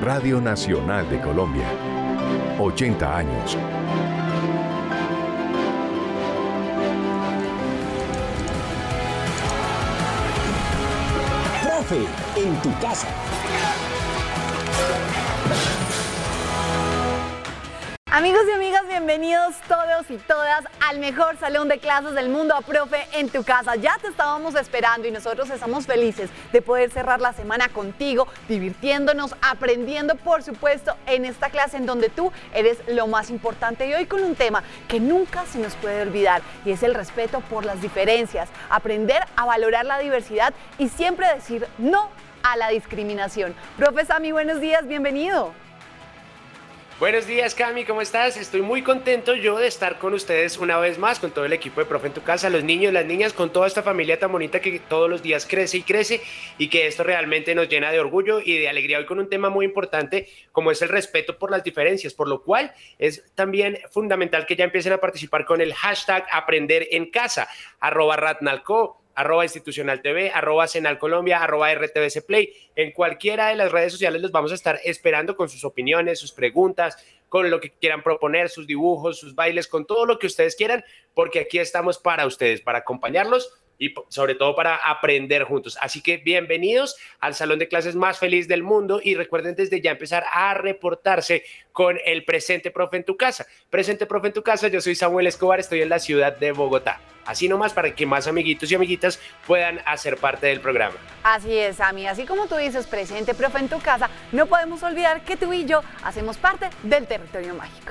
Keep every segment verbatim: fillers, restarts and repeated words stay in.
Radio Nacional de Colombia. ochenta años. Profe, en tu casa. Amigos y amigas, bienvenidos todos y todas al mejor salón de clases del mundo, a Profe en tu casa. Ya te estábamos esperando y nosotros estamos felices de poder cerrar la semana contigo, divirtiéndonos, aprendiendo, por supuesto, en esta clase en donde tú eres lo más importante. Y hoy con un tema que nunca se nos puede olvidar, y es el respeto por las diferencias, aprender a valorar la diversidad y siempre decir no a la discriminación. Profe Sammy, buenos días, bienvenido. Buenos días, Cami, ¿cómo estás? Estoy muy contento yo de estar con ustedes una vez más, con todo el equipo de Profe en tu casa, los niños, las niñas, con toda esta familia tan bonita que todos los días crece y crece, y que esto realmente nos llena de orgullo y de alegría hoy con un tema muy importante como es el respeto por las diferencias, por lo cual es también fundamental que ya empiecen a participar con el hashtag Aprender en Casa, arroba Ratnalco, arroba Institucional T V, arroba Senal Colombia, arroba R T V C Play. En cualquiera de las redes sociales los vamos a estar esperando con sus opiniones, sus preguntas, con lo que quieran proponer, sus dibujos, sus bailes, con todo lo que ustedes quieran, porque aquí estamos para ustedes, para acompañarlos y sobre todo para aprender juntos. Así que bienvenidos al salón de clases más feliz del mundo y recuerden desde ya empezar a reportarse con el Presente Profe en tu casa. Presente Profe en tu casa, yo soy Samuel Escobar, estoy en la ciudad de Bogotá. Así nomás para que más amiguitos y amiguitas puedan hacer parte del programa. Así es, Sammy. Así como tú dices, Presente Profe en tu casa, no podemos olvidar que tú y yo hacemos parte del territorio mágico.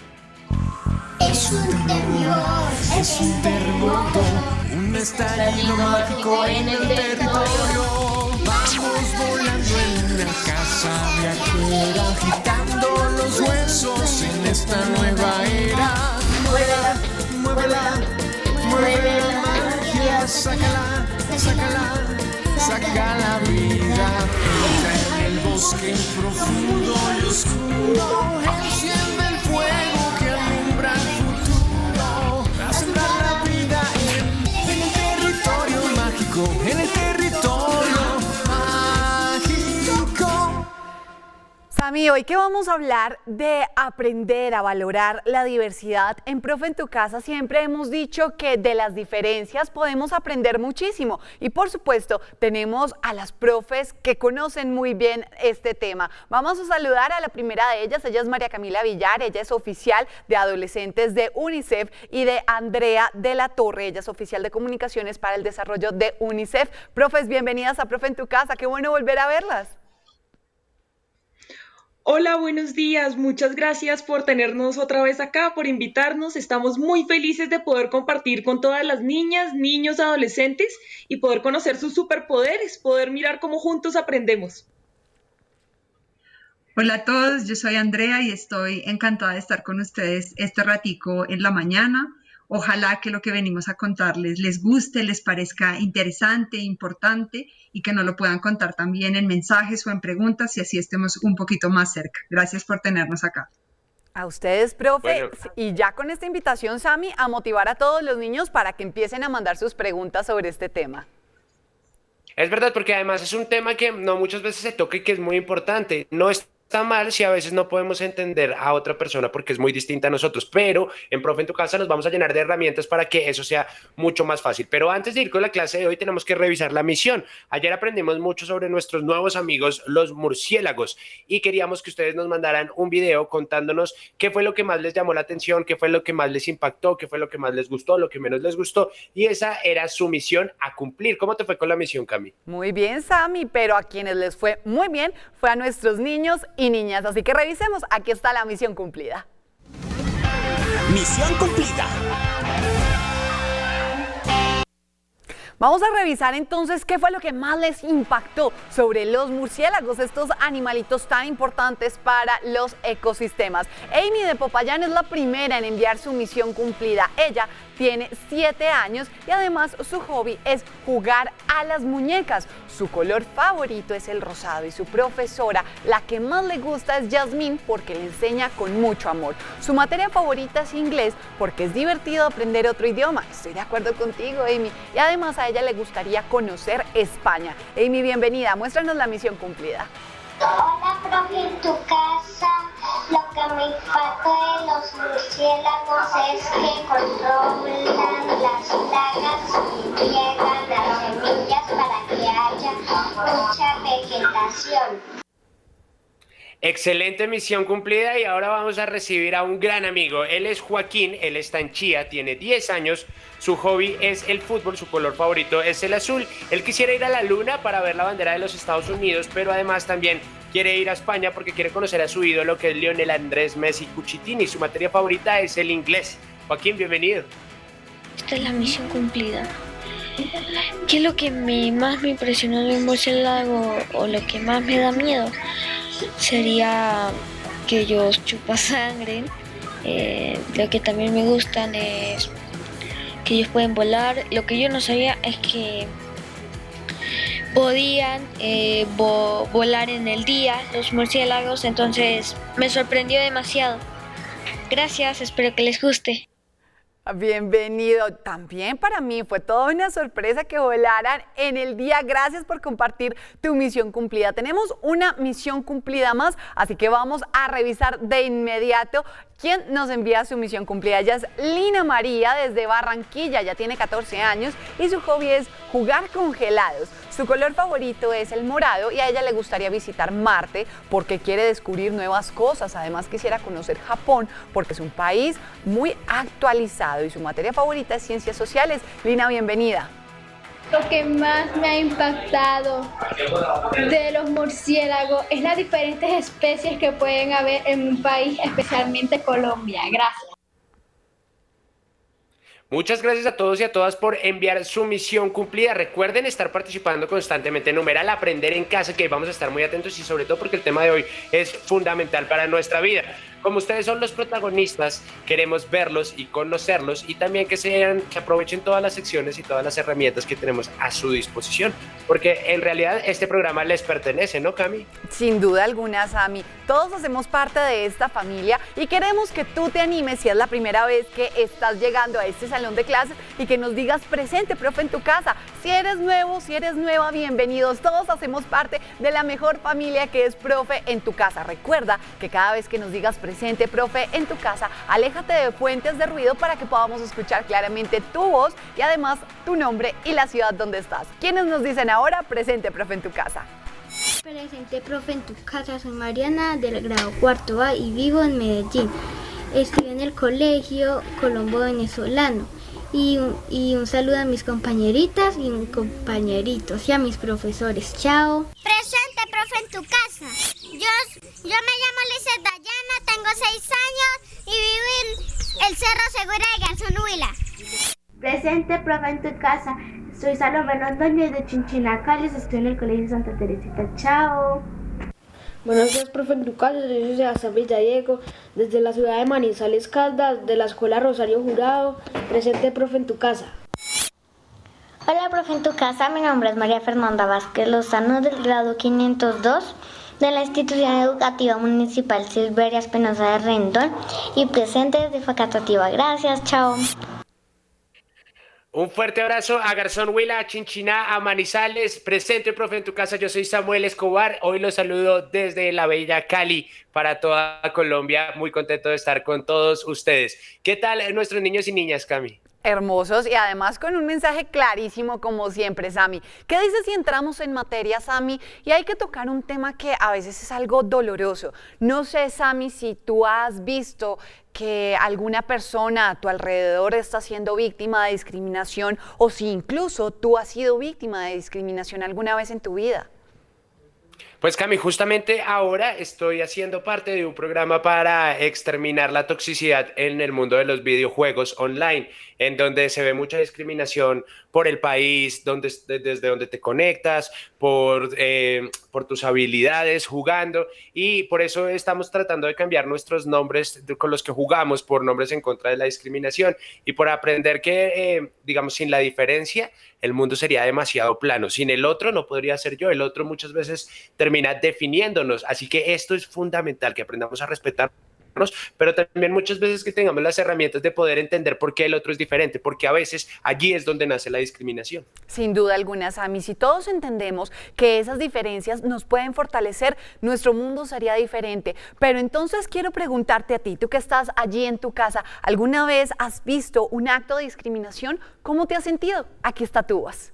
Es un terremoto, es un terremoto, un estallido mágico en el territorio. Vamos volando en una casa viajera, agitando los huesos en esta nueva era. Muévela, Muévela, mueve la magia, sácala, sácala, saca la vida. Entra en el bosque profundo y oscuro, enciende el fuego que alumbra el futuro, a sembrar la vida en, en el territorio mágico, en el territorio mágico. Sammy, hoy que vamos a hablar de aprender a valorar la diversidad, en Profe en tu casa siempre hemos dicho que de las diferencias podemos aprender muchísimo y por supuesto tenemos a las profes que conocen muy bien este tema. Vamos a saludar a la primera de ellas, ella es María Camila Villar, ella es oficial de adolescentes de UNICEF, y de Andrea de la Torre, ella es oficial de comunicaciones para el desarrollo de UNICEF. Profes, bienvenidas a Profe en tu casa, qué bueno volver a verlas. Hola, buenos días. Muchas gracias por tenernos otra vez acá, por invitarnos. Estamos muy felices de poder compartir con todas las niñas, niños, adolescentes y poder conocer sus superpoderes, poder mirar cómo juntos aprendemos. Hola a todos, yo soy Andrea y estoy encantada de estar con ustedes este ratico en la mañana. Ojalá que lo que venimos a contarles les guste, les parezca interesante, importante y que nos lo puedan contar también en mensajes o en preguntas y así estemos un poquito más cerca. Gracias por tenernos acá. A ustedes, profe, Bueno. y ya con esta invitación, Sammy, a motivar a todos los niños para que empiecen a mandar sus preguntas sobre este tema. Es verdad, porque además es un tema que no muchas veces se toca y que es muy importante. No es está mal si a veces no podemos entender a otra persona porque es muy distinta a nosotros, pero en Profe en tu casa nos vamos a llenar de herramientas para que eso sea mucho más fácil. Pero antes de ir con la clase de hoy tenemos que revisar la misión. Ayer aprendimos mucho sobre nuestros nuevos amigos, los murciélagos, y queríamos que ustedes nos mandaran un video contándonos qué fue lo que más les llamó la atención, qué fue lo que más les impactó, qué fue lo que más les gustó, lo que menos les gustó, y esa era su misión a cumplir. ¿Cómo te fue con la misión, Cami? Muy bien, Sammy, pero a quienes les fue muy bien fue a nuestros niños y niñas, así que revisemos, aquí está la misión cumplida. Misión cumplida. Vamos a revisar entonces qué fue lo que más les impactó sobre los murciélagos, estos animalitos tan importantes para los ecosistemas. Amy de Popayán es la primera en enviar su misión cumplida. Ella tiene siete años y además su hobby es jugar a las muñecas. Su color favorito es el rosado y su profesora, la que más le gusta, es Yasmín porque le enseña con mucho amor. Su materia favorita es inglés porque es divertido aprender otro idioma. Estoy de acuerdo contigo, Amy. Y además a ella le gustaría conocer España. Amy, bienvenida. Muéstranos la misión cumplida. Hola, profe. tu casa, lo que me impacta de los murciélagos es que controlan las plagas y riegan las semillas para que haya mucha vegetación. Excelente misión cumplida y ahora vamos a recibir a un gran amigo. Él es Joaquín, él está en Chía, tiene diez años, su hobby es el fútbol, su color favorito es el azul. Él quisiera ir a la luna para ver la bandera de los Estados Unidos, pero además también quiere ir a España porque quiere conocer a su ídolo que es Lionel Andrés Messi Cuchitini. Su materia favorita es el inglés. Joaquín, bienvenido. Esta es la misión cumplida. ¿Qué es lo que me, más me impresionó de un murciélago o lo que más me da miedo? Sería que ellos chupan sangre. Eh, lo que también me gustan es que ellos pueden volar. Lo que yo no sabía es que podían eh, vo- volar en el día los murciélagos, entonces me sorprendió demasiado. Gracias, espero que les guste. Bienvenido. También para mí fue toda una sorpresa que volaran en el día. Gracias por compartir tu misión cumplida. Tenemos una misión cumplida más, así que vamos a revisar de inmediato quién nos envía su misión cumplida. Ella es Lina María desde Barranquilla, ya tiene catorce años y su hobby es jugar con gelados. Su color favorito es el morado y a ella le gustaría visitar Marte porque quiere descubrir nuevas cosas. Además quisiera conocer Japón porque es un país muy actualizado y su materia favorita es ciencias sociales. Lina, bienvenida. Lo que más me ha impactado de los murciélagos es las diferentes especies que pueden haber en un país, especialmente Colombia. Gracias. Muchas gracias a todos y a todas por enviar su misión cumplida. Recuerden estar participando constantemente. Numeral Aprender en Casa, que vamos a estar muy atentos y sobre todo porque el tema de hoy es fundamental para nuestra vida. Como ustedes son los protagonistas, queremos verlos y conocerlos y también que, sean, que aprovechen todas las secciones y todas las herramientas que tenemos a su disposición, porque en realidad este programa les pertenece, ¿no, Cami? Sin duda alguna, Sammy. Todos hacemos parte de esta familia y queremos que tú te animes si es la primera vez que estás llegando a este salón de clases y que nos digas presente, profe, en tu casa. Si eres nuevo, si eres nueva, bienvenidos. Todos hacemos parte de la mejor familia que es Profe en tu Casa. Recuerda que cada vez que nos digas presente, Presente, profe, en tu casa, aléjate de fuentes de ruido para que podamos escuchar claramente tu voz y además tu nombre y la ciudad donde estás. ¿Quiénes nos dicen ahora presente, profe, en tu casa? Presente, profe, en tu casa. Soy Mariana del grado cuarto A y vivo en Medellín. Estudio en el colegio Colombo Venezolano. Y un, y un saludo a mis compañeritas y mis compañeritos y a mis profesores. Chao. Presente, profe, en tu casa. Yo, yo me llamo Lizeth Dayana, tengo seis años y vivo en el Cerro Segura de Garzón Huila. Presente, profe, en tu casa. Soy Salomé Londoño de Chinchinacalis, estoy en el Colegio Santa Teresita. Chao. Buenos días, profe, en tu casa. Soy Sebastián Villadiego, desde la ciudad de Manizales, Caldas, de la Escuela Rosario Jurado. Presente, profe, en tu casa. Hola, profe, en tu casa. Mi nombre es María Fernanda Vázquez Lozano, del grado quinientos dos, de la Institución Educativa Municipal Silveria Espinosa de Rendón, y presente desde Facatativá. Gracias, chao. Un fuerte abrazo a Garzón Huila, a Chinchiná, a Manizales. Presente, profe, en tu casa. Yo soy Samuel Escobar. Hoy los saludo desde la bella Cali para toda Colombia. Muy contento de estar con todos ustedes. ¿Qué tal nuestros niños y niñas, Cami? Hermosos y además con un mensaje clarísimo como siempre, Sammy. ¿Qué dices si entramos en materia, Sammy? Y hay que tocar un tema que a veces es algo doloroso. No sé, Sammy, si tú has visto que alguna persona a tu alrededor está siendo víctima de discriminación o si incluso tú has sido víctima de discriminación alguna vez en tu vida. Pues Cami, justamente ahora estoy haciendo parte de un programa para exterminar la toxicidad en el mundo de los videojuegos online, en donde se ve mucha discriminación por el país, donde, desde donde te conectas, por, eh, por tus habilidades jugando, y por eso estamos tratando de cambiar nuestros nombres con los que jugamos por nombres en contra de la discriminación y por aprender que, eh, digamos, sin la diferencia, el mundo sería demasiado plano. Sin el otro no podría ser yo, el otro muchas veces termina definiéndonos, así que esto es fundamental, que aprendamos a respetar pero también muchas veces que tengamos las herramientas de poder entender por qué el otro es diferente, porque a veces allí es donde nace la discriminación. Sin duda alguna, Sammy, si todos entendemos que esas diferencias nos pueden fortalecer, nuestro mundo sería diferente. Pero entonces quiero preguntarte a ti, tú que estás allí en tu casa, ¿alguna vez has visto un acto de discriminación? ¿Cómo te has sentido? Aquí está tu voz.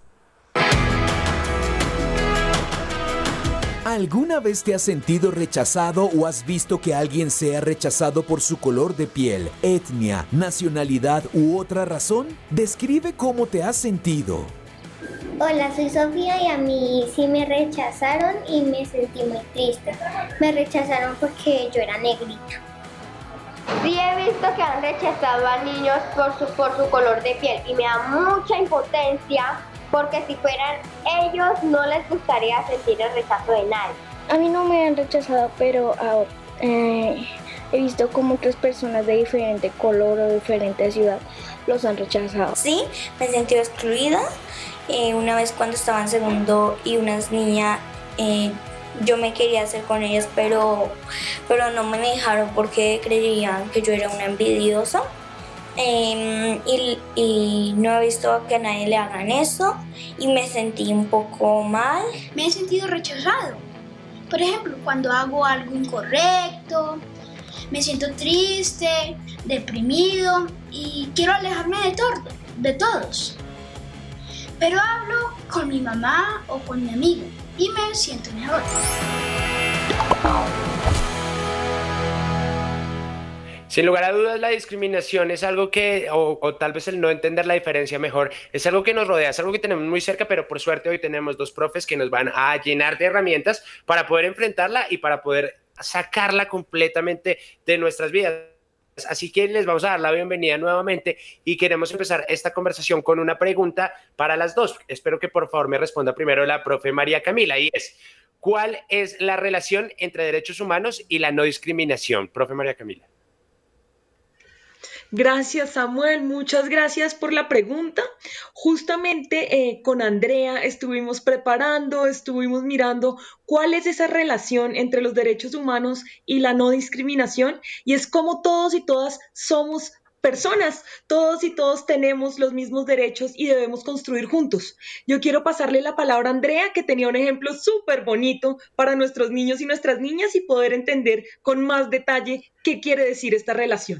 ¿Alguna vez te has sentido rechazado o has visto que alguien sea rechazado por su color de piel, etnia, nacionalidad u otra razón? Describe cómo te has sentido. Hola, soy Sofía y a mí sí me rechazaron y me sentí muy triste. Me rechazaron porque yo era negrita. Sí he visto que han rechazado a niños por su, por su color de piel y me da mucha impotencia porque si fueran ellos no les gustaría sentir el rechazo de nadie. A mí no me han rechazado, pero uh, eh, he visto como otras personas de diferente color o diferente ciudad los han rechazado. Sí, me he sentido excluida. Eh, una vez cuando estaba en segundo y unas niñas, eh, yo me quería hacer con ellas, pero, pero no me dejaron porque creían que yo era una envidiosa. Eh, y, y no he visto que a nadie le hagan eso y me sentí un poco mal. Me he sentido rechazado. Por ejemplo, cuando hago algo incorrecto, me siento triste, deprimido y quiero alejarme de, todo, de todos. Pero hablo con mi mamá o con mi amigo y me siento mejor. Sin lugar a dudas, la discriminación es algo que, o, o tal vez el no entender la diferencia mejor, es algo que nos rodea, es algo que tenemos muy cerca, pero por suerte hoy tenemos dos profes que nos van a llenar de herramientas para poder enfrentarla y para poder sacarla completamente de nuestras vidas. Así que les vamos a dar la bienvenida nuevamente y queremos empezar esta conversación con una pregunta para las dos. Espero que por favor me responda primero la profe María Camila, y es: ¿cuál es la relación entre derechos humanos y la no discriminación? Profe María Camila. Gracias, Samuel, muchas gracias por la pregunta. Justamente eh, con Andrea estuvimos preparando, estuvimos mirando cuál es esa relación entre los derechos humanos y la no discriminación, y es como todos y todas somos personas, todos y todos tenemos los mismos derechos y debemos construir juntos. Yo quiero pasarle la palabra a Andrea, que tenía un ejemplo súper bonito para nuestros niños y nuestras niñas y poder entender con más detalle qué quiere decir esta relación.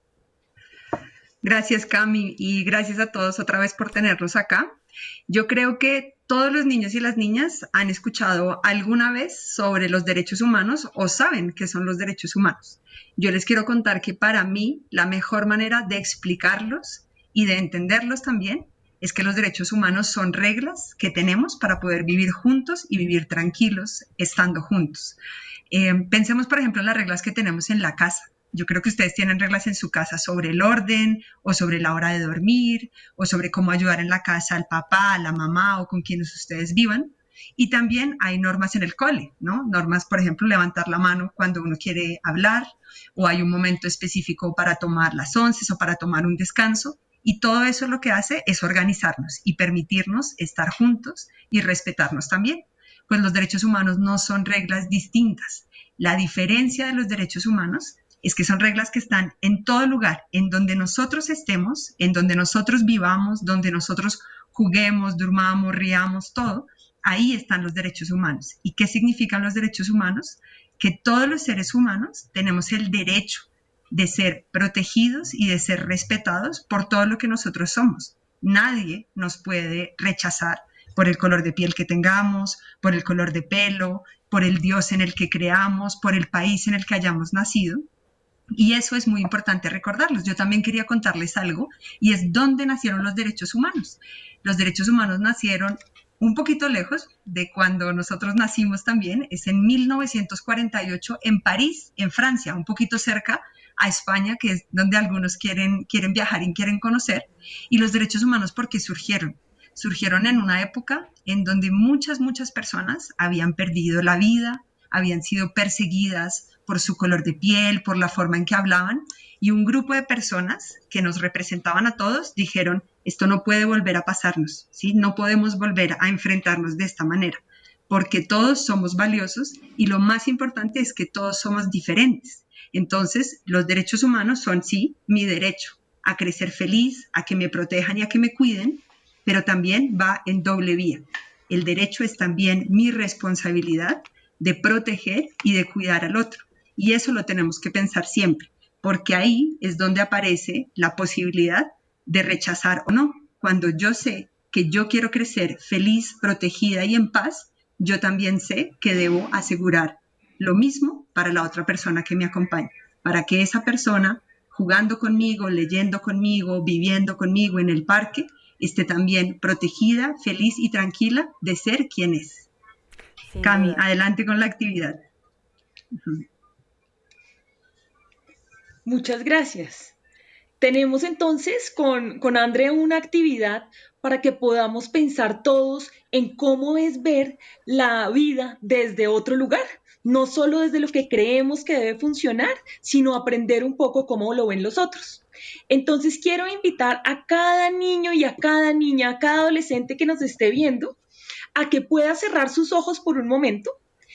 Gracias, Cami, y gracias a todos otra vez por tenerlos acá. Yo creo que todos los niños y las niñas han escuchado alguna vez sobre los derechos humanos o saben qué son los derechos humanos. Yo les quiero contar que para mí la mejor manera de explicarlos y de entenderlos también es que los derechos humanos son reglas que tenemos para poder vivir juntos y vivir tranquilos estando juntos. Eh, pensemos, por ejemplo, en las reglas que tenemos en la casa. Yo creo que ustedes tienen reglas en su casa sobre el orden o sobre la hora de dormir o sobre cómo ayudar en la casa al papá, a la mamá o con quienes ustedes vivan. Y también hay normas en el cole, ¿no? Normas, por ejemplo, levantar la mano cuando uno quiere hablar, o hay un momento específico para tomar las onces o para tomar un descanso. Y todo eso lo que hace es organizarnos y permitirnos estar juntos y respetarnos también. Pues los derechos humanos no son reglas distintas. La diferencia de los derechos humanos es que son reglas que están en todo lugar, en donde nosotros estemos, en donde nosotros vivamos, donde nosotros juguemos, durmamos, riamos, todo. Ahí están los derechos humanos. ¿Y qué significan los derechos humanos? Que todos los seres humanos tenemos el derecho de ser protegidos y de ser respetados por todo lo que nosotros somos. Nadie nos puede rechazar por el color de piel que tengamos, por el color de pelo, por el Dios en el que creamos, por el país en el que hayamos nacido. Y eso es muy importante recordarlos. Yo también quería contarles algo, y es dónde nacieron los derechos humanos. Los derechos humanos nacieron un poquito lejos de cuando nosotros nacimos también, es en mil novecientos cuarenta y ocho en París, en Francia, un poquito cerca a España, que es donde algunos quieren, quieren viajar y quieren conocer. Y los derechos humanos, ¿por qué surgieron? Surgieron en una época en donde muchas, muchas personas habían perdido la vida, habían sido perseguidas por su color de piel, por la forma en que hablaban, y un grupo de personas que nos representaban a todos dijeron: esto no puede volver a pasarnos, ¿sí? No podemos volver a enfrentarnos de esta manera. porque todos somos valiosos y lo más importante es que todos somos diferentes. Entonces, los derechos humanos son, sí, mi derecho a crecer feliz, a que me protejan y a que me cuiden, pero también va en doble vía. El derecho es también mi responsabilidad de proteger y de cuidar al otro. Y eso lo tenemos que pensar siempre, porque ahí es donde aparece la posibilidad de rechazar o no. Cuando yo sé que yo quiero crecer feliz, protegida y en paz, yo también sé que debo asegurar lo mismo para la otra persona que me acompaña, para que esa persona, jugando conmigo, leyendo conmigo, viviendo conmigo en el parque, esté también protegida, feliz y tranquila de ser quien es. Sí, Cami, verdad. Adelante con la actividad. Uh-huh. Muchas gracias. Tenemos entonces con, con Andrea una actividad para que podamos pensar todos en cómo es ver la vida desde otro lugar, no solo desde lo que creemos que debe funcionar, sino aprender un poco cómo lo ven los otros. Entonces quiero invitar a cada niño y a cada niña, a cada adolescente que nos esté viendo, a que pueda cerrar sus ojos por un momento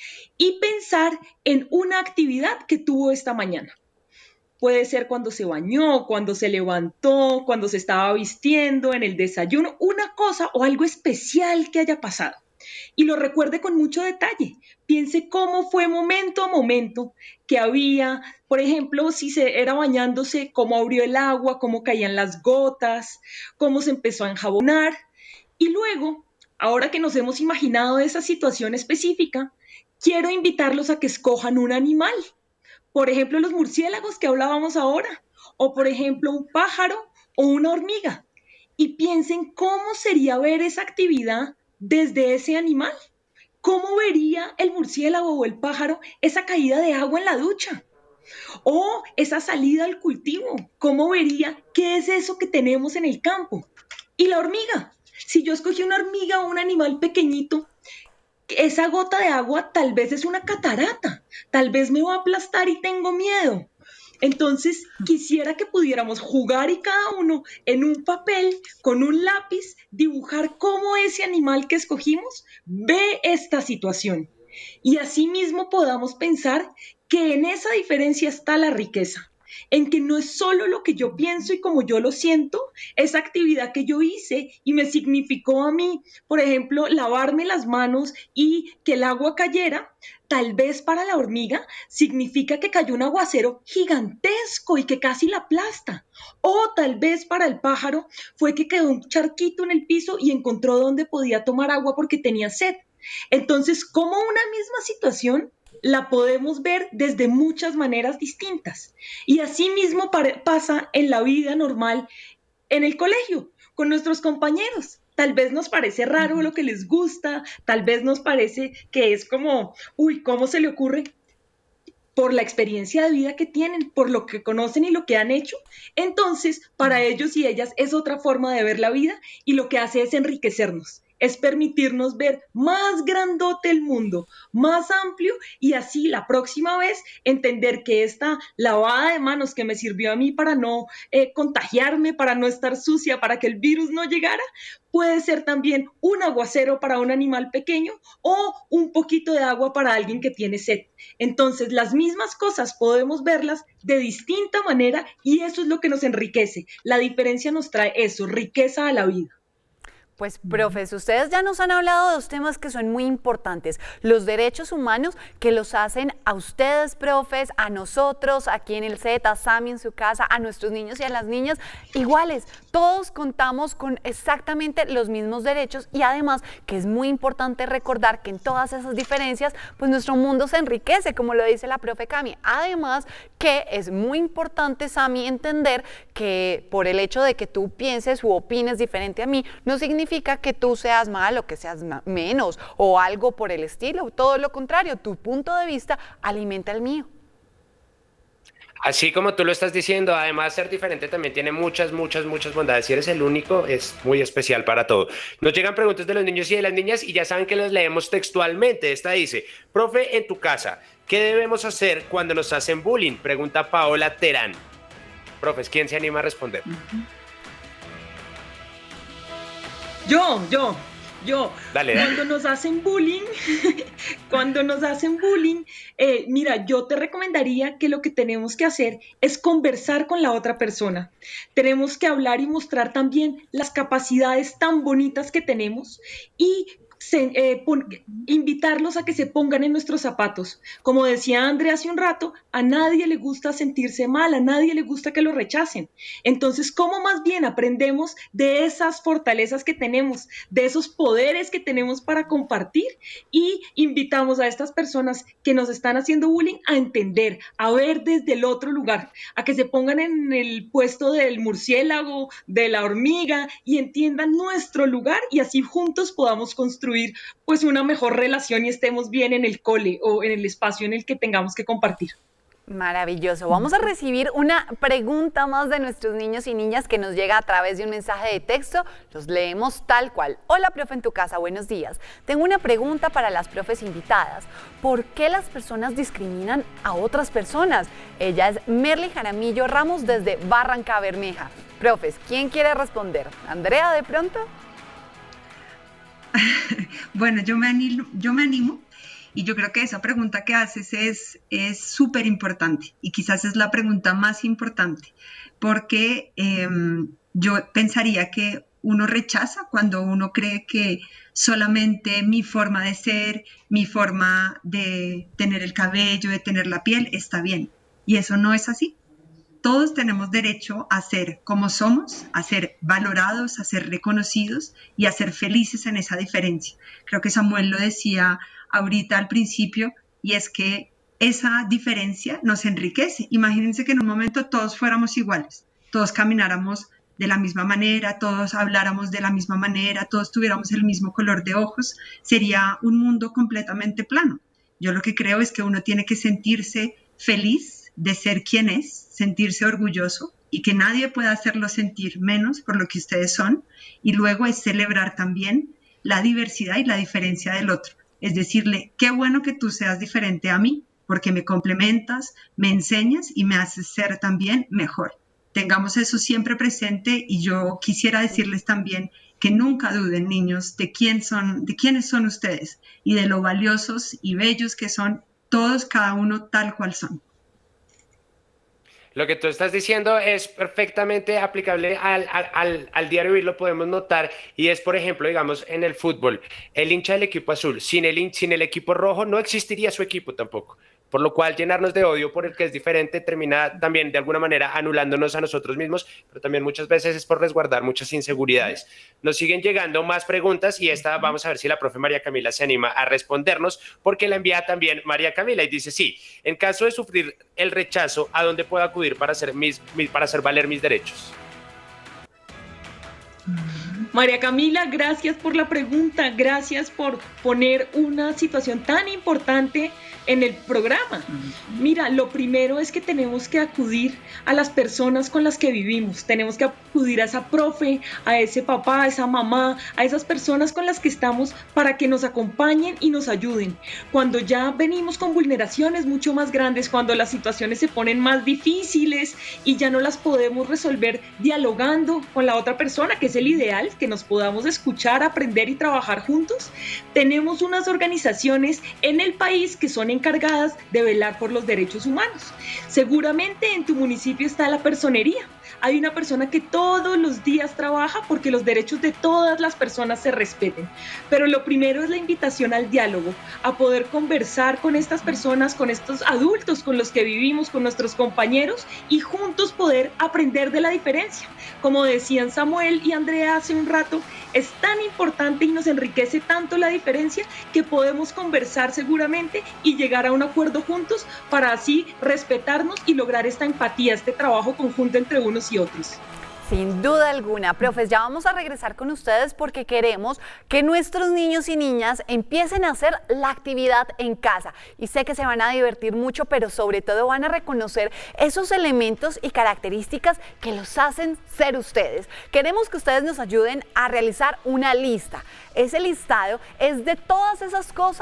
y pensar en una actividad que tuvo esta mañana. Puede ser cuando se bañó, cuando se levantó, cuando se estaba vistiendo, en el desayuno, una cosa o algo especial que haya pasado. Y lo recuerde con mucho detalle. Piense cómo fue momento a momento que había, por ejemplo, si se era bañándose, cómo abrió el agua, cómo caían las gotas, cómo se empezó a enjabonar. Y luego, ahora que nos hemos imaginado esa situación específica, quiero invitarlos a que escojan un animal. Por ejemplo, los murciélagos que hablábamos ahora, o por ejemplo, un pájaro o una hormiga. Y piensen cómo sería ver esa actividad desde ese animal. ¿Cómo vería el murciélago o el pájaro esa caída de agua en la ducha? O esa salida al cultivo. ¿Cómo vería qué es eso que tenemos en el campo? Y la hormiga. Si yo escogí una hormiga o un animal pequeñito, esa gota de agua tal vez es una catarata, tal vez me va a aplastar y tengo miedo. Entonces quisiera que pudiéramos jugar y cada uno en un papel, con un lápiz, dibujar cómo ese animal que escogimos ve esta situación. Y asimismo podamos pensar que en esa diferencia está la riqueza. En que no es solo lo que yo pienso y como yo lo siento, esa actividad que yo hice y me significó a mí, por ejemplo, lavarme las manos y que el agua cayera, tal vez para la hormiga significa que cayó un aguacero gigantesco y que casi la aplasta. O tal vez para el pájaro fue que quedó un charquito en el piso y encontró donde podía tomar agua porque tenía sed. Entonces, como una misma situación la podemos ver desde muchas maneras distintas. Y así mismo pasa en la vida normal, en el colegio, con nuestros compañeros. Tal vez nos parece raro lo que les gusta, tal vez nos parece que es como, uy, ¿cómo se le ocurre? Por la experiencia de vida que tienen, por lo que conocen y lo que han hecho. Entonces, para ellos y ellas es otra forma de ver la vida y lo que hace es enriquecernos. Es permitirnos ver más grandote el mundo, más amplio y así la próxima vez entender que esta lavada de manos que me sirvió a mí para no eh, contagiarme, para no estar sucia, para que el virus no llegara, puede ser también un aguacero para un animal pequeño o un poquito de agua para alguien que tiene sed. Entonces, las mismas cosas podemos verlas de distinta manera y eso es lo que nos enriquece. La diferencia nos trae eso, riqueza a la vida. Pues, profes, ustedes ya nos han hablado de dos temas que son muy importantes, los derechos humanos que los hacen a ustedes, profes, a nosotros, aquí en el set, a Sammy en su casa, a nuestros niños y a las niñas, iguales, todos contamos con exactamente los mismos derechos y además que es muy importante recordar que en todas esas diferencias, pues nuestro mundo se enriquece, como lo dice la profe Cami, además que es muy importante, Sammy, entender que por el hecho de que tú pienses u opines diferente a mí, no significa que tú seas malo, que seas menos o algo por el estilo, todo lo contrario, tu punto de vista alimenta el mío. Así como tú lo estás diciendo, además ser diferente también tiene muchas, muchas, muchas bondades. Si eres el único, es muy especial para todo. Nos llegan preguntas de los niños y de las niñas y ya saben que las leemos textualmente. Esta dice, profe, en tu casa, ¿qué debemos hacer cuando nos hacen bullying? Pregunta Paola Terán. Profes, ¿quién se anima a responder? Uh-huh. Yo, yo. Yo, dale, cuando dale. nos hacen bullying, cuando nos hacen bullying, eh, mira, yo te recomendaría que lo que tenemos que hacer es conversar con la otra persona. Tenemos que hablar y mostrar también las capacidades tan bonitas que tenemos y Se, eh, pon, invitarlos a que se pongan en nuestros zapatos. Como decía Andrea hace un rato, a nadie le gusta sentirse mal, a nadie le gusta que lo rechacen. Entonces, ¿cómo más bien aprendemos de esas fortalezas que tenemos, de esos poderes que tenemos para compartir? Y invitamos a estas personas que nos están haciendo bullying a entender, a ver desde el otro lugar, a que se pongan en el puesto del murciélago, de la hormiga y entiendan nuestro lugar y así juntos podamos construir pues una mejor relación y estemos bien en el cole o en el espacio en el que tengamos que compartir. Maravilloso. Vamos a recibir una pregunta más de nuestros niños y niñas que nos llega a través de un mensaje de texto. Los leemos tal cual. Hola, profe en tu casa, buenos días. Tengo una pregunta para las profes invitadas. ¿Por qué las personas discriminan a otras personas? Ella es Merly Jaramillo Ramos desde Barranca Bermeja. Profes, ¿quién quiere responder? ¿Andrea de pronto? Bueno, yo me animo, yo me animo y yo creo que esa pregunta que haces es es súper importante y quizás es la pregunta más importante porque eh, yo pensaría que uno rechaza cuando uno cree que solamente mi forma de ser, mi forma de tener el cabello, de tener la piel está bien y eso no es así. Todos tenemos derecho a ser como somos, a ser valorados, a ser reconocidos y a ser felices en esa diferencia. Creo que Samuel lo decía ahorita al principio y es que esa diferencia nos enriquece. Imagínense que en un momento todos fuéramos iguales, todos camináramos de la misma manera, todos habláramos de la misma manera, todos tuviéramos el mismo color de ojos, sería un mundo completamente plano. Yo lo que creo es que uno tiene que sentirse feliz de ser quien es, sentirse orgulloso y que nadie pueda hacerlo sentir menos por lo que ustedes son y luego es celebrar también la diversidad y la diferencia del otro. Es decirle, qué bueno que tú seas diferente a mí porque me complementas, me enseñas y me haces ser también mejor. Tengamos eso siempre presente y yo quisiera decirles también que nunca duden, niños, de quién son, de quiénes son ustedes y de lo valiosos y bellos que son todos, cada uno tal cual son. Lo que tú estás diciendo es perfectamente aplicable al, al, al, al diario vivir, lo podemos notar, y es, por ejemplo, digamos, en el fútbol, el hincha del equipo azul, sin el, sin el equipo rojo no existiría su equipo tampoco, por lo cual llenarnos de odio por el que es diferente termina también de alguna manera anulándonos a nosotros mismos, pero también muchas veces es por resguardar muchas inseguridades. Nos siguen llegando más preguntas y esta vamos a ver si la profe María Camila se anima a respondernos, porque la envía también María Camila y dice, sí, en caso de sufrir el rechazo, ¿a dónde puedo acudir para hacer, mis, mis, para hacer valer mis derechos? María Camila, gracias por la pregunta, gracias por poner una situación tan importante en el programa. Mira, lo primero es que tenemos que acudir a las personas con las que vivimos, tenemos que acudir a esa profe, a ese papá, a esa mamá, a esas personas con las que estamos para que nos acompañen y nos ayuden. Cuando ya venimos con vulneraciones mucho más grandes, cuando las situaciones se ponen más difíciles y ya no las podemos resolver dialogando con la otra persona, que es el ideal, que nos podamos escuchar, aprender y trabajar juntos, tenemos unas organizaciones en el país que son encargadas de velar por los derechos humanos. Seguramente en tu municipio está la personería. Hay una persona que todos los días trabaja porque los derechos de todas las personas se respeten. Pero lo primero es la invitación al diálogo, a poder conversar con estas personas, con estos adultos con los que vivimos, con nuestros compañeros y juntos poder aprender de la diferencia. Como decían Samuel y Andrea hace un rato, es tan importante y nos enriquece tanto la diferencia que podemos conversar seguramente y llegar a un acuerdo juntos para así respetarnos y lograr esta empatía, este trabajo conjunto entre unos y otros. Sin duda alguna, profes, ya vamos a regresar con ustedes porque queremos que nuestros niños y niñas empiecen a hacer la actividad en casa. Y sé que se van a divertir mucho, pero sobre todo van a reconocer esos elementos y características que los hacen ser ustedes. Queremos que ustedes nos ayuden a realizar una lista. Ese listado es de todas esas cosas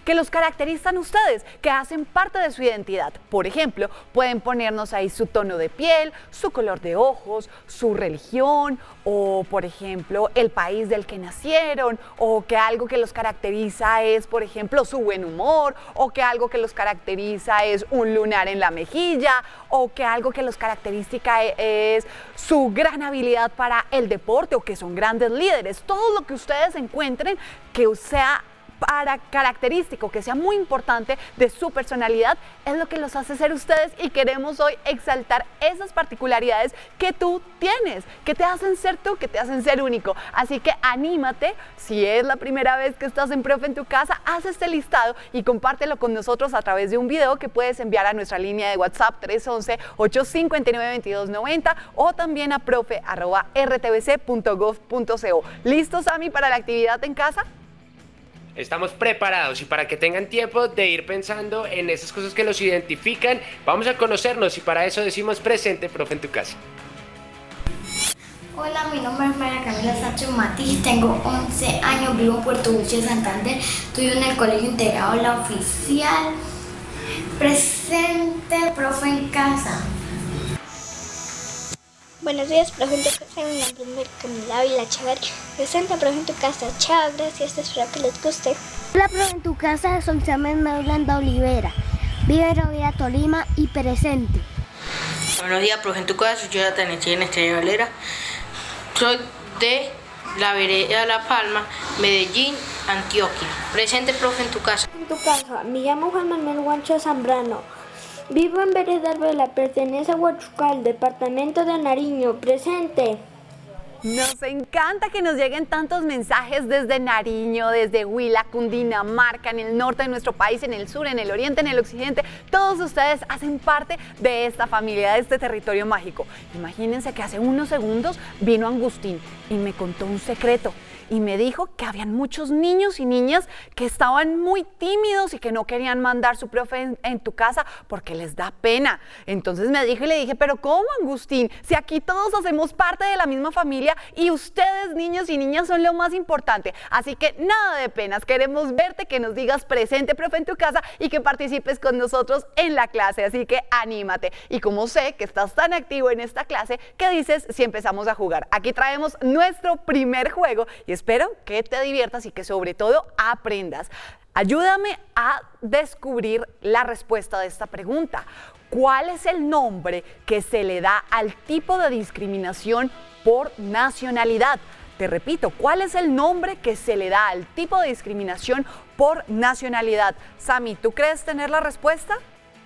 que los caracterizan ustedes, que hacen parte de su identidad. Por ejemplo, pueden ponernos ahí su tono de piel, su color de ojos, su religión, o por ejemplo, el país del que nacieron, o que algo que los caracteriza es, por ejemplo, su buen humor, o que algo que los caracteriza es un lunar en la mejilla, o que algo que los caracteriza es su gran habilidad para el deporte, o que son grandes líderes. Todo lo que ustedes encuentren que sea para característico, que sea muy importante de su personalidad, es lo que los hace ser ustedes, y queremos hoy exaltar esas particularidades que tú tienes, que te hacen ser tú, que te hacen ser único. Así que anímate, si es la primera vez que estás en Profe en tu Casa, haz este listado y compártelo con nosotros a través de un video que puedes enviar a nuestra línea de WhatsApp tres once, ocho cinco nueve, veintidós noventa o también a profe arroba r t v c punto gov punto co. ¿Listos, Sammy, para la actividad en casa? Estamos preparados, y para que tengan tiempo de ir pensando en esas cosas que los identifican, vamos a conocernos, y para eso decimos presente, Profe en tu Casa. Hola, mi nombre es María Camila Sánchez Matiz, tengo once años, vivo en Puerto Wilches, Santander, estudio en el Colegio Integrado La Oficial. Presente, Profe en Casa. Buenos días, Profe en tu Casa. Mi nombre es María Camila Ávila Chavar. Presente, Profe en tu Casa. Chao, gracias, espero que les guste. Hola, Profe en tu Casa. Soy Samuel Maulanda Olivera. Vivo en Rovira, Tolima, y presente. Buenos días, Profe en tu Casa. Soy Jonathan Estrella Estrella Valera. Soy de la vereda La Palma, Medellín, Antioquia. Presente, Profe en tu Casa. En tu Casa. Me llamo Juan Manuel Guancho Zambrano. Vivo en Vereda Arbela, pertenece a Huachucal, departamento de Nariño. Presente. Nos encanta que nos lleguen tantos mensajes desde Nariño, desde Huila, Cundinamarca, en el norte de nuestro país, en el sur, en el oriente, en el occidente. Todos ustedes hacen parte de esta familia, de este territorio mágico. Imagínense que hace unos segundos vino Agustín y me contó un secreto. Y me dijo que habían muchos niños y niñas que estaban muy tímidos y que no querían mandar su profe en, en tu casa porque les da pena. Entonces me dijo y le dije, pero ¿cómo, Agustín? Si aquí todos hacemos parte de la misma familia y ustedes, niños y niñas, son lo más importante. Así que nada de penas, queremos verte, que nos digas presente, profe, en tu casa, y que participes con nosotros en la clase. Así que anímate. Y como sé que estás tan activo en esta clase, ¿qué dices si empezamos a jugar? Aquí traemos nuestro primer juego y espero que te diviertas y que sobre todo aprendas. Ayúdame a descubrir la respuesta de esta pregunta. ¿Cuál es el nombre que se le da al tipo de discriminación por nacionalidad? Te repito, ¿cuál es el nombre que se le da al tipo de discriminación por nacionalidad? Sammy, ¿tú crees tener la respuesta?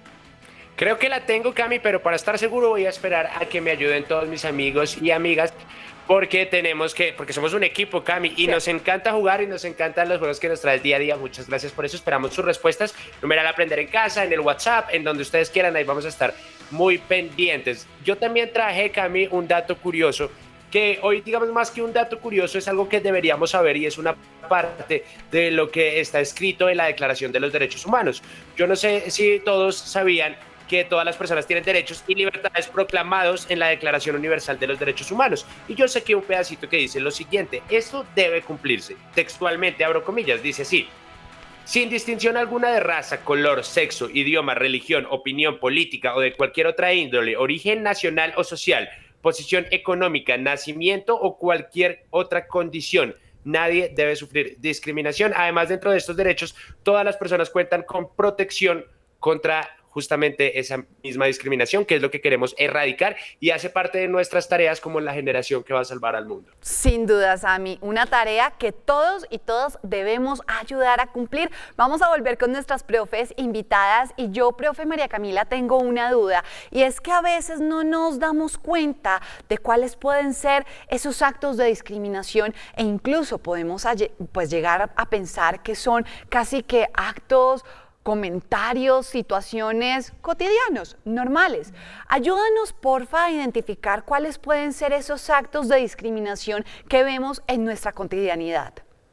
Creo que la tengo, Cami, pero para estar seguro voy a esperar a que me ayuden todos mis amigos y amigas, porque tenemos que, porque somos un equipo, Cami, y sí, nos encanta jugar y nos encantan los juegos que nos trae el día a día. Muchas gracias por eso. Esperamos sus respuestas. Numeral Aprender en Casa, en el WhatsApp, en donde ustedes quieran. Ahí vamos a estar muy pendientes. Yo también traje, Cami, un dato curioso, que hoy, digamos, más que un dato curioso, es algo que deberíamos saber, y es una parte de lo que está escrito en la Declaración de los Derechos Humanos. Yo no sé si todos sabían que todas las personas tienen derechos y libertades proclamados en la Declaración Universal de los Derechos Humanos. Y yo sé que un pedacito que dice lo siguiente: esto debe cumplirse. Textualmente, abro comillas, dice así: sin distinción alguna de raza, color, sexo, idioma, religión, opinión política o de cualquier otra índole, origen nacional o social, posición económica, nacimiento o cualquier otra condición, nadie debe sufrir discriminación. Además, dentro de estos derechos, todas las personas cuentan con protección contra justamente esa misma discriminación, que es lo que queremos erradicar, y hace parte de nuestras tareas como la generación que va a salvar al mundo. Sin duda, Sammy, una tarea que todos y todas debemos ayudar a cumplir. Vamos a volver con nuestras profes invitadas, y yo, profe María Camila, tengo una duda, y es que a veces no nos damos cuenta de cuáles pueden ser esos actos de discriminación, e incluso podemos pues llegar a pensar que son casi que actos, comentarios, situaciones cotidianos, normales. Ayúdanos, porfa, a identificar cuáles pueden ser esos actos de discriminación que vemos en nuestra cotidianidad.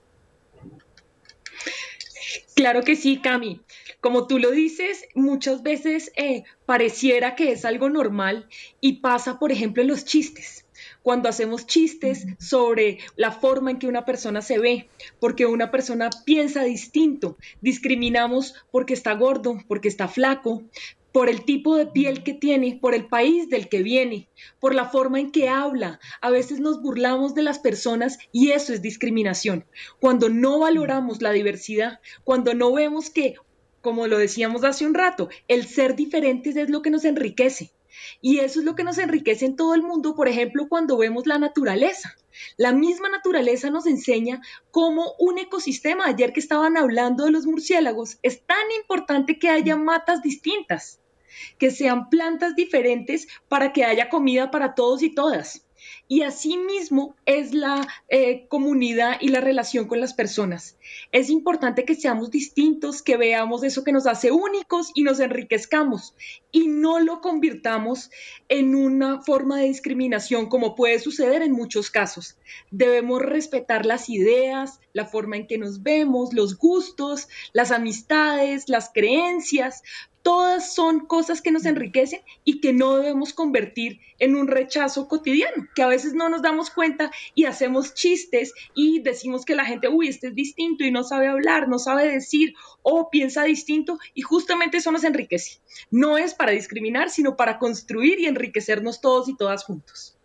Claro que sí, Cami. Como tú lo dices, muchas veces eh, pareciera que es algo normal y pasa, por ejemplo, en los chistes. cuando hacemos chistes sobre la forma en que una persona se ve, porque una persona piensa distinto, discriminamos porque está gordo, porque está flaco, por el tipo de piel que tiene, por el país del que viene, por la forma en que habla. A veces nos burlamos de las personas y eso es discriminación. Cuando no valoramos la diversidad, cuando no vemos que, como lo decíamos hace un rato, el ser diferentes es lo que nos enriquece. Y eso es lo que nos enriquece en todo el mundo, por ejemplo, cuando vemos la naturaleza. La misma naturaleza nos enseña cómo un ecosistema, ayer que estaban hablando de los murciélagos, es tan importante que haya matas distintas, que sean plantas diferentes para que haya comida para todos y todas. Y así mismo es la eh, comunidad y la relación con las personas. Es importante que seamos distintos, que veamos eso que nos hace únicos y nos enriquezcamos y no lo convirtamos en una forma de discriminación como puede suceder en muchos casos. Debemos respetar las ideas, la forma en que nos vemos, los gustos, las amistades, las creencias. Todas son cosas que nos enriquecen y que no debemos convertir en un rechazo cotidiano, que a veces no nos damos cuenta y hacemos chistes y decimos que la gente, uy, este es distinto y no sabe hablar, no sabe decir o piensa distinto, y justamente eso nos enriquece. No es para discriminar, sino para construir y enriquecernos todos y todas juntos.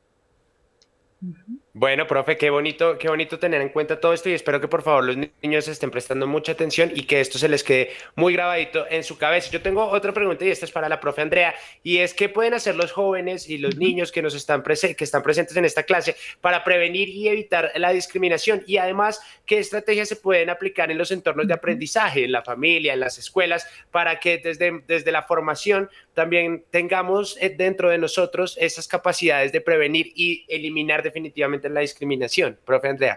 Bueno, profe, qué bonito, qué bonito tener en cuenta todo esto y espero que por favor los niños estén prestando mucha atención y que esto se les quede muy grabadito en su cabeza. Yo tengo otra pregunta y esta es para la profe Andrea, y es ¿qué pueden hacer los jóvenes y los niños que nos están, prese- que están presentes en esta clase para prevenir y evitar la discriminación? Y además, ¿qué estrategias se pueden aplicar en los entornos de aprendizaje, en la familia, en las escuelas, para que desde, desde la formación también tengamos dentro de nosotros esas capacidades de prevenir y eliminar definitivamente la discriminación? Profe Andrea.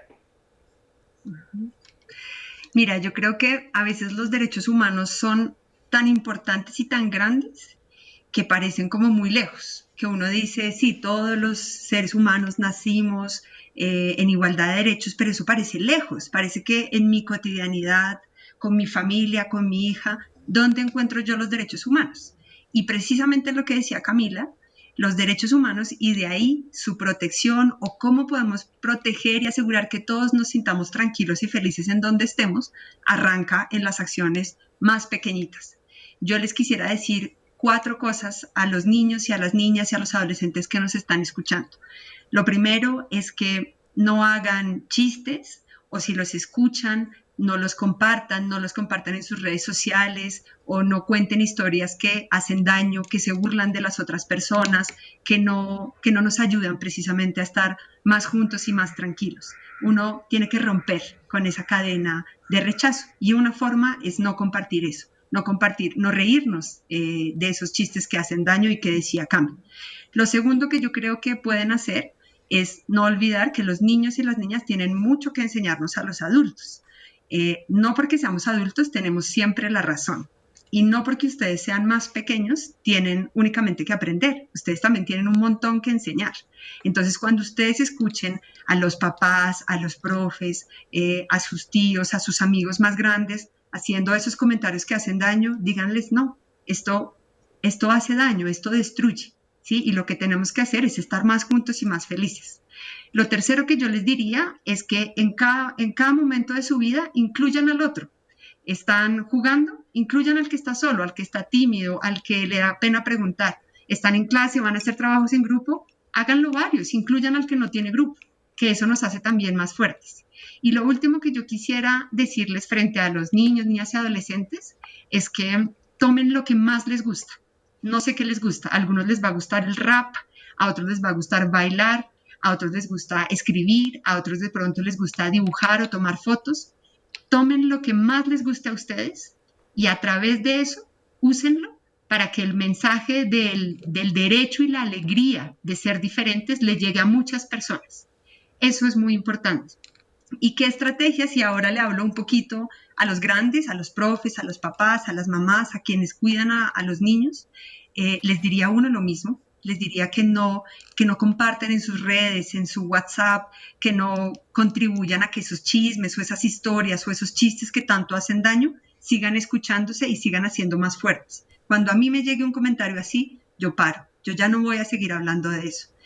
Mira, yo creo que a veces los derechos humanos son tan importantes y tan grandes que parecen como muy lejos, que uno dice, sí, todos los seres humanos nacimos eh, en igualdad de derechos, pero eso parece lejos, parece que en mi cotidianidad, con mi familia, con mi hija, ¿dónde encuentro yo los derechos humanos? Y precisamente lo que decía Camila, los derechos humanos y de ahí su protección o cómo podemos proteger y asegurar que todos nos sintamos tranquilos y felices en donde estemos, arranca en las acciones más pequeñitas. Yo les quisiera decir cuatro cosas a los niños y a las niñas y a los adolescentes que nos están escuchando. Lo primero es que no hagan chistes o si los escuchan, no los compartan, no los compartan en sus redes sociales o no cuenten historias que hacen daño, que se burlan de las otras personas, que no, que no nos ayudan precisamente a estar más juntos y más tranquilos. Uno tiene que romper con esa cadena de rechazo y una forma es no compartir eso, no compartir, no reírnos eh, de esos chistes que hacen daño y que decía Cami. Lo segundo que yo creo que pueden hacer es no olvidar que los niños y las niñas tienen mucho que enseñarnos a los adultos. Eh, no porque seamos adultos tenemos siempre la razón y no porque ustedes sean más pequeños tienen únicamente que aprender, ustedes también tienen un montón que enseñar. Entonces cuando ustedes escuchen a los papás, a los profes, eh, a sus tíos, a sus amigos más grandes haciendo esos comentarios que hacen daño, díganles no, esto, esto hace daño, esto destruye, ¿sí? Y lo que tenemos que hacer es estar más juntos y más felices. Lo tercero que yo les diría es que en cada, en cada momento de su vida incluyan al otro. Están jugando, incluyan al que está solo, al que está tímido, al que le da pena preguntar. Están en clase, van a hacer trabajos en grupo, háganlo varios, incluyan al que no tiene grupo, que eso nos hace también más fuertes. Y lo último que yo quisiera decirles frente a los niños, niñas y adolescentes es que tomen lo que más les gusta. No sé qué les gusta, a algunos les va a gustar el rap, a otros les va a gustar bailar, a otros les gusta escribir, a otros de pronto les gusta dibujar o tomar fotos. Tomen lo que más les guste a ustedes y a través de eso, úsenlo para que el mensaje del, del derecho y la alegría de ser diferentes le llegue a muchas personas. Eso es muy importante. ¿Y qué estrategias? Y ahora le hablo un poquito a los grandes, a los profes, a los papás, a las mamás, a quienes cuidan a, a los niños. Eh, les diría uno lo mismo. Les diría que no, que no compartan en sus redes, en su WhatsApp, que no contribuyan a que esos chismes o esas historias o esos chistes que tanto hacen daño sigan escuchándose y sigan haciendo más fuertes. Cuando a mí me llegue un comentario así, yo paro. Yo ya no voy a seguir hablando de eso.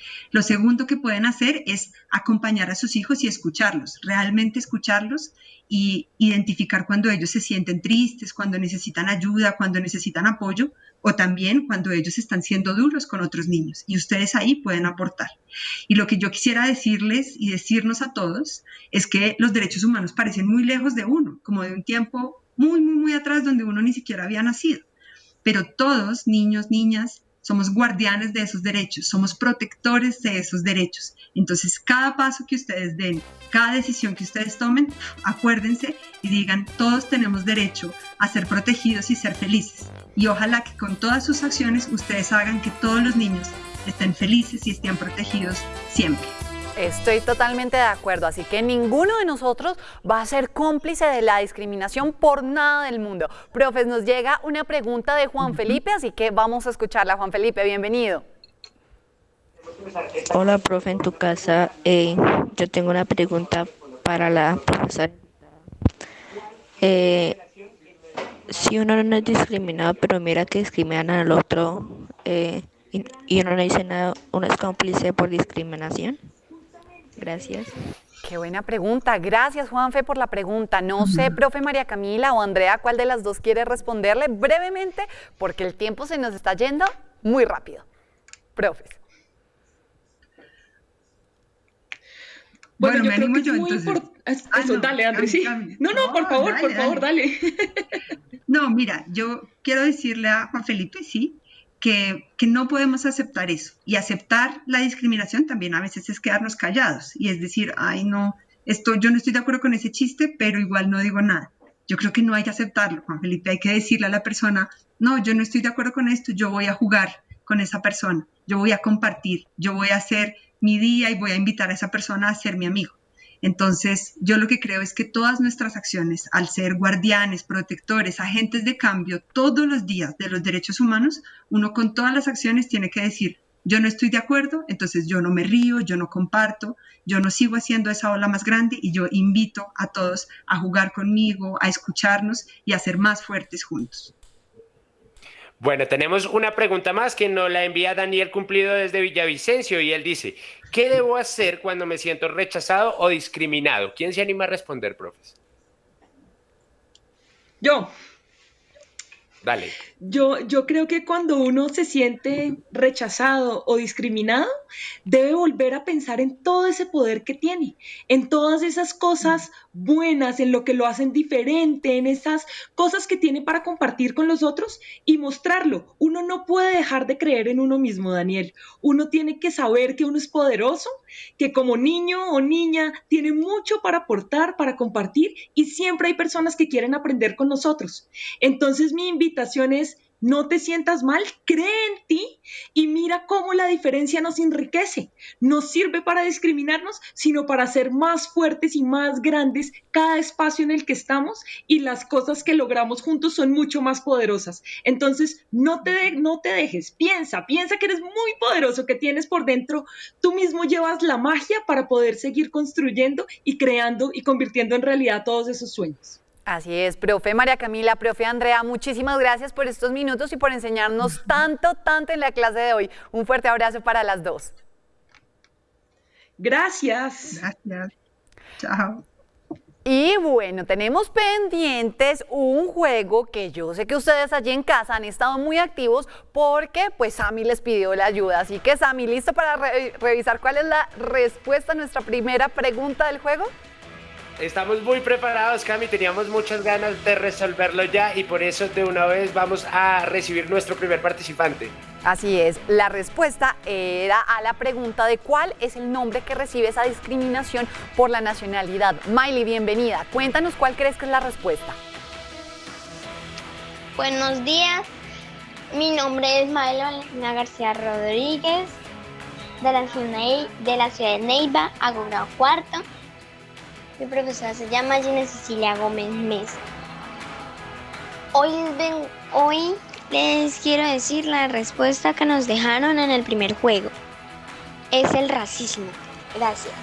Lo segundo que pueden hacer es acompañar a sus hijos y escucharlos, realmente escucharlos y identificar cuando ellos se sienten tristes, cuando necesitan ayuda, cuando necesitan apoyo, o también cuando ellos están siendo duros con otros niños, y ustedes ahí pueden aportar. Y lo que yo quisiera decirles y decirnos a todos es que los derechos humanos parecen muy lejos de uno, como de un tiempo muy, muy, muy atrás donde uno ni siquiera había nacido. Pero todos, niños, niñas, somos guardianes de esos derechos, somos protectores de esos derechos. Entonces, cada paso que ustedes den, cada decisión que ustedes tomen, acuérdense y digan, todos tenemos derecho a ser protegidos y ser felices. Y ojalá que con todas sus acciones ustedes hagan que todos los niños estén felices y estén protegidos siempre. Estoy totalmente de acuerdo, así que ninguno de nosotros va a ser cómplice de la discriminación por nada del mundo. Profes, nos llega una pregunta de Juan Felipe, así que vamos a escucharla. Juan Felipe, bienvenido. Hola, profe, en tu casa. Eh, yo tengo una pregunta para la profesora. Eh, si uno no es discriminado, pero mira que discriminan al otro eh, y, y uno no dice nada, ¿uno es cómplice por discriminación? Gracias. Qué buena pregunta. Gracias, Juanfe, por la pregunta. No sé, profe María Camila o Andrea, ¿cuál de las dos quiere responderle brevemente? Porque el tiempo se nos está yendo muy rápido. Profes. Bueno, bueno yo me creo animo que yo, es muy entonces. importante. Eso, Ah, no, dale, André, sí. Cami, No, no, por favor, dale, por favor, dale. No, mira, yo quiero decirle a Juan Felipe, sí, que, que no podemos aceptar eso. Y aceptar la discriminación también a veces es quedarnos callados. Y es decir, ay, no, esto, yo no estoy de acuerdo con ese chiste, pero igual no digo nada. Yo creo que no hay que aceptarlo, Juan Felipe. Hay que decirle a la persona, no, yo no estoy de acuerdo con esto, yo voy a jugar con esa persona, yo voy a compartir, yo voy a hacer mi día y voy a invitar a esa persona a ser mi amigo. Entonces, yo lo que creo es que todas nuestras acciones, al ser guardianes, protectores, agentes de cambio todos los días de los derechos humanos, uno con todas las acciones tiene que decir, yo no estoy de acuerdo, entonces yo no me río, yo no comparto, yo no sigo haciendo esa ola más grande y yo invito a todos a jugar conmigo, a escucharnos y a ser más fuertes juntos. Bueno, tenemos una pregunta más que nos la envía Daniel Cumplido desde Villavicencio y él dice, ¿qué debo hacer cuando me siento rechazado o discriminado? ¿Quién se anima a responder, profes? Yo. Dale. Yo, yo creo que cuando uno se siente rechazado o discriminado, debe volver a pensar en todo ese poder que tiene, en todas esas cosas buenas, en lo que lo hacen diferente, en esas cosas que tiene para compartir con los otros y mostrarlo. Uno no puede dejar de creer en uno mismo, Daniel. Uno tiene que saber que uno es poderoso, que como niño o niña tiene mucho para aportar, para compartir y siempre hay personas que quieren aprender con nosotros. Entonces mi invitación es, no te sientas mal, cree en ti y mira cómo la diferencia nos enriquece. No sirve para discriminarnos, sino para ser más fuertes y más grandes cada espacio en el que estamos y las cosas que logramos juntos son mucho más poderosas. Entonces, no te, de, no te dejes, piensa, piensa que eres muy poderoso, que tienes por dentro, tú mismo llevas la magia para poder seguir construyendo y creando y convirtiendo en realidad todos esos sueños. Así es, profe María Camila, profe Andrea, muchísimas gracias por estos minutos y por enseñarnos tanto, tanto en la clase de hoy. Un fuerte abrazo para las dos. Gracias. Gracias. Chao. Y bueno, tenemos pendientes un juego que yo sé que ustedes allí en casa han estado muy activos porque pues Sammy les pidió la ayuda. Así que Sammy, ¿listo para re- revisar cuál es la respuesta a nuestra primera pregunta del juego? Estamos muy preparados, Cami, teníamos muchas ganas de resolverlo ya y por eso de una vez vamos a recibir nuestro primer participante. Así es, la respuesta era a la pregunta de cuál es el nombre que recibe esa discriminación por la nacionalidad. Miley, bienvenida, cuéntanos cuál crees que es la respuesta. Buenos días, mi nombre es Miley Valentina García Rodríguez, de la ciudad de, la ciudad de Neiva, hago grado cuarto. Mi profesora se llama Gina Cecilia Gómez Mesa. Hoy, ven, hoy les quiero decir la respuesta que nos dejaron en el primer juego. Es el racismo. Gracias.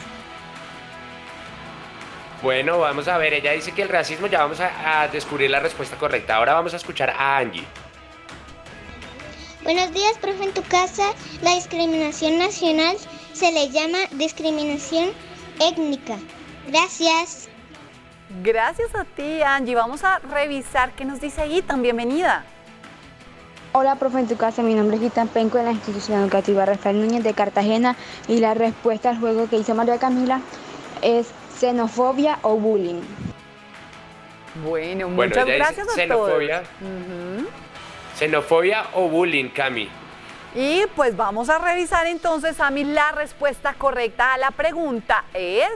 Bueno, vamos a ver, ella dice que el racismo, ya vamos a, a descubrir la respuesta correcta. Ahora vamos a escuchar a Angie. Buenos días, profe. En tu casa, la discriminación nacional se le llama discriminación étnica. Gracias. Gracias a ti, Angie. Vamos a revisar qué nos dice Gitan. Bienvenida. Hola, profe. En tu casa, mi nombre es Gitan Penco, de la institución educativa Rafael Núñez de Cartagena, y la respuesta al juego que hizo María Camila es xenofobia o bullying. Bueno, bueno, muchas gracias a xenofobia, todos. Uh-huh. Xenofobia o bullying, Cami. Y pues vamos a revisar entonces, Ami, la respuesta correcta a la pregunta es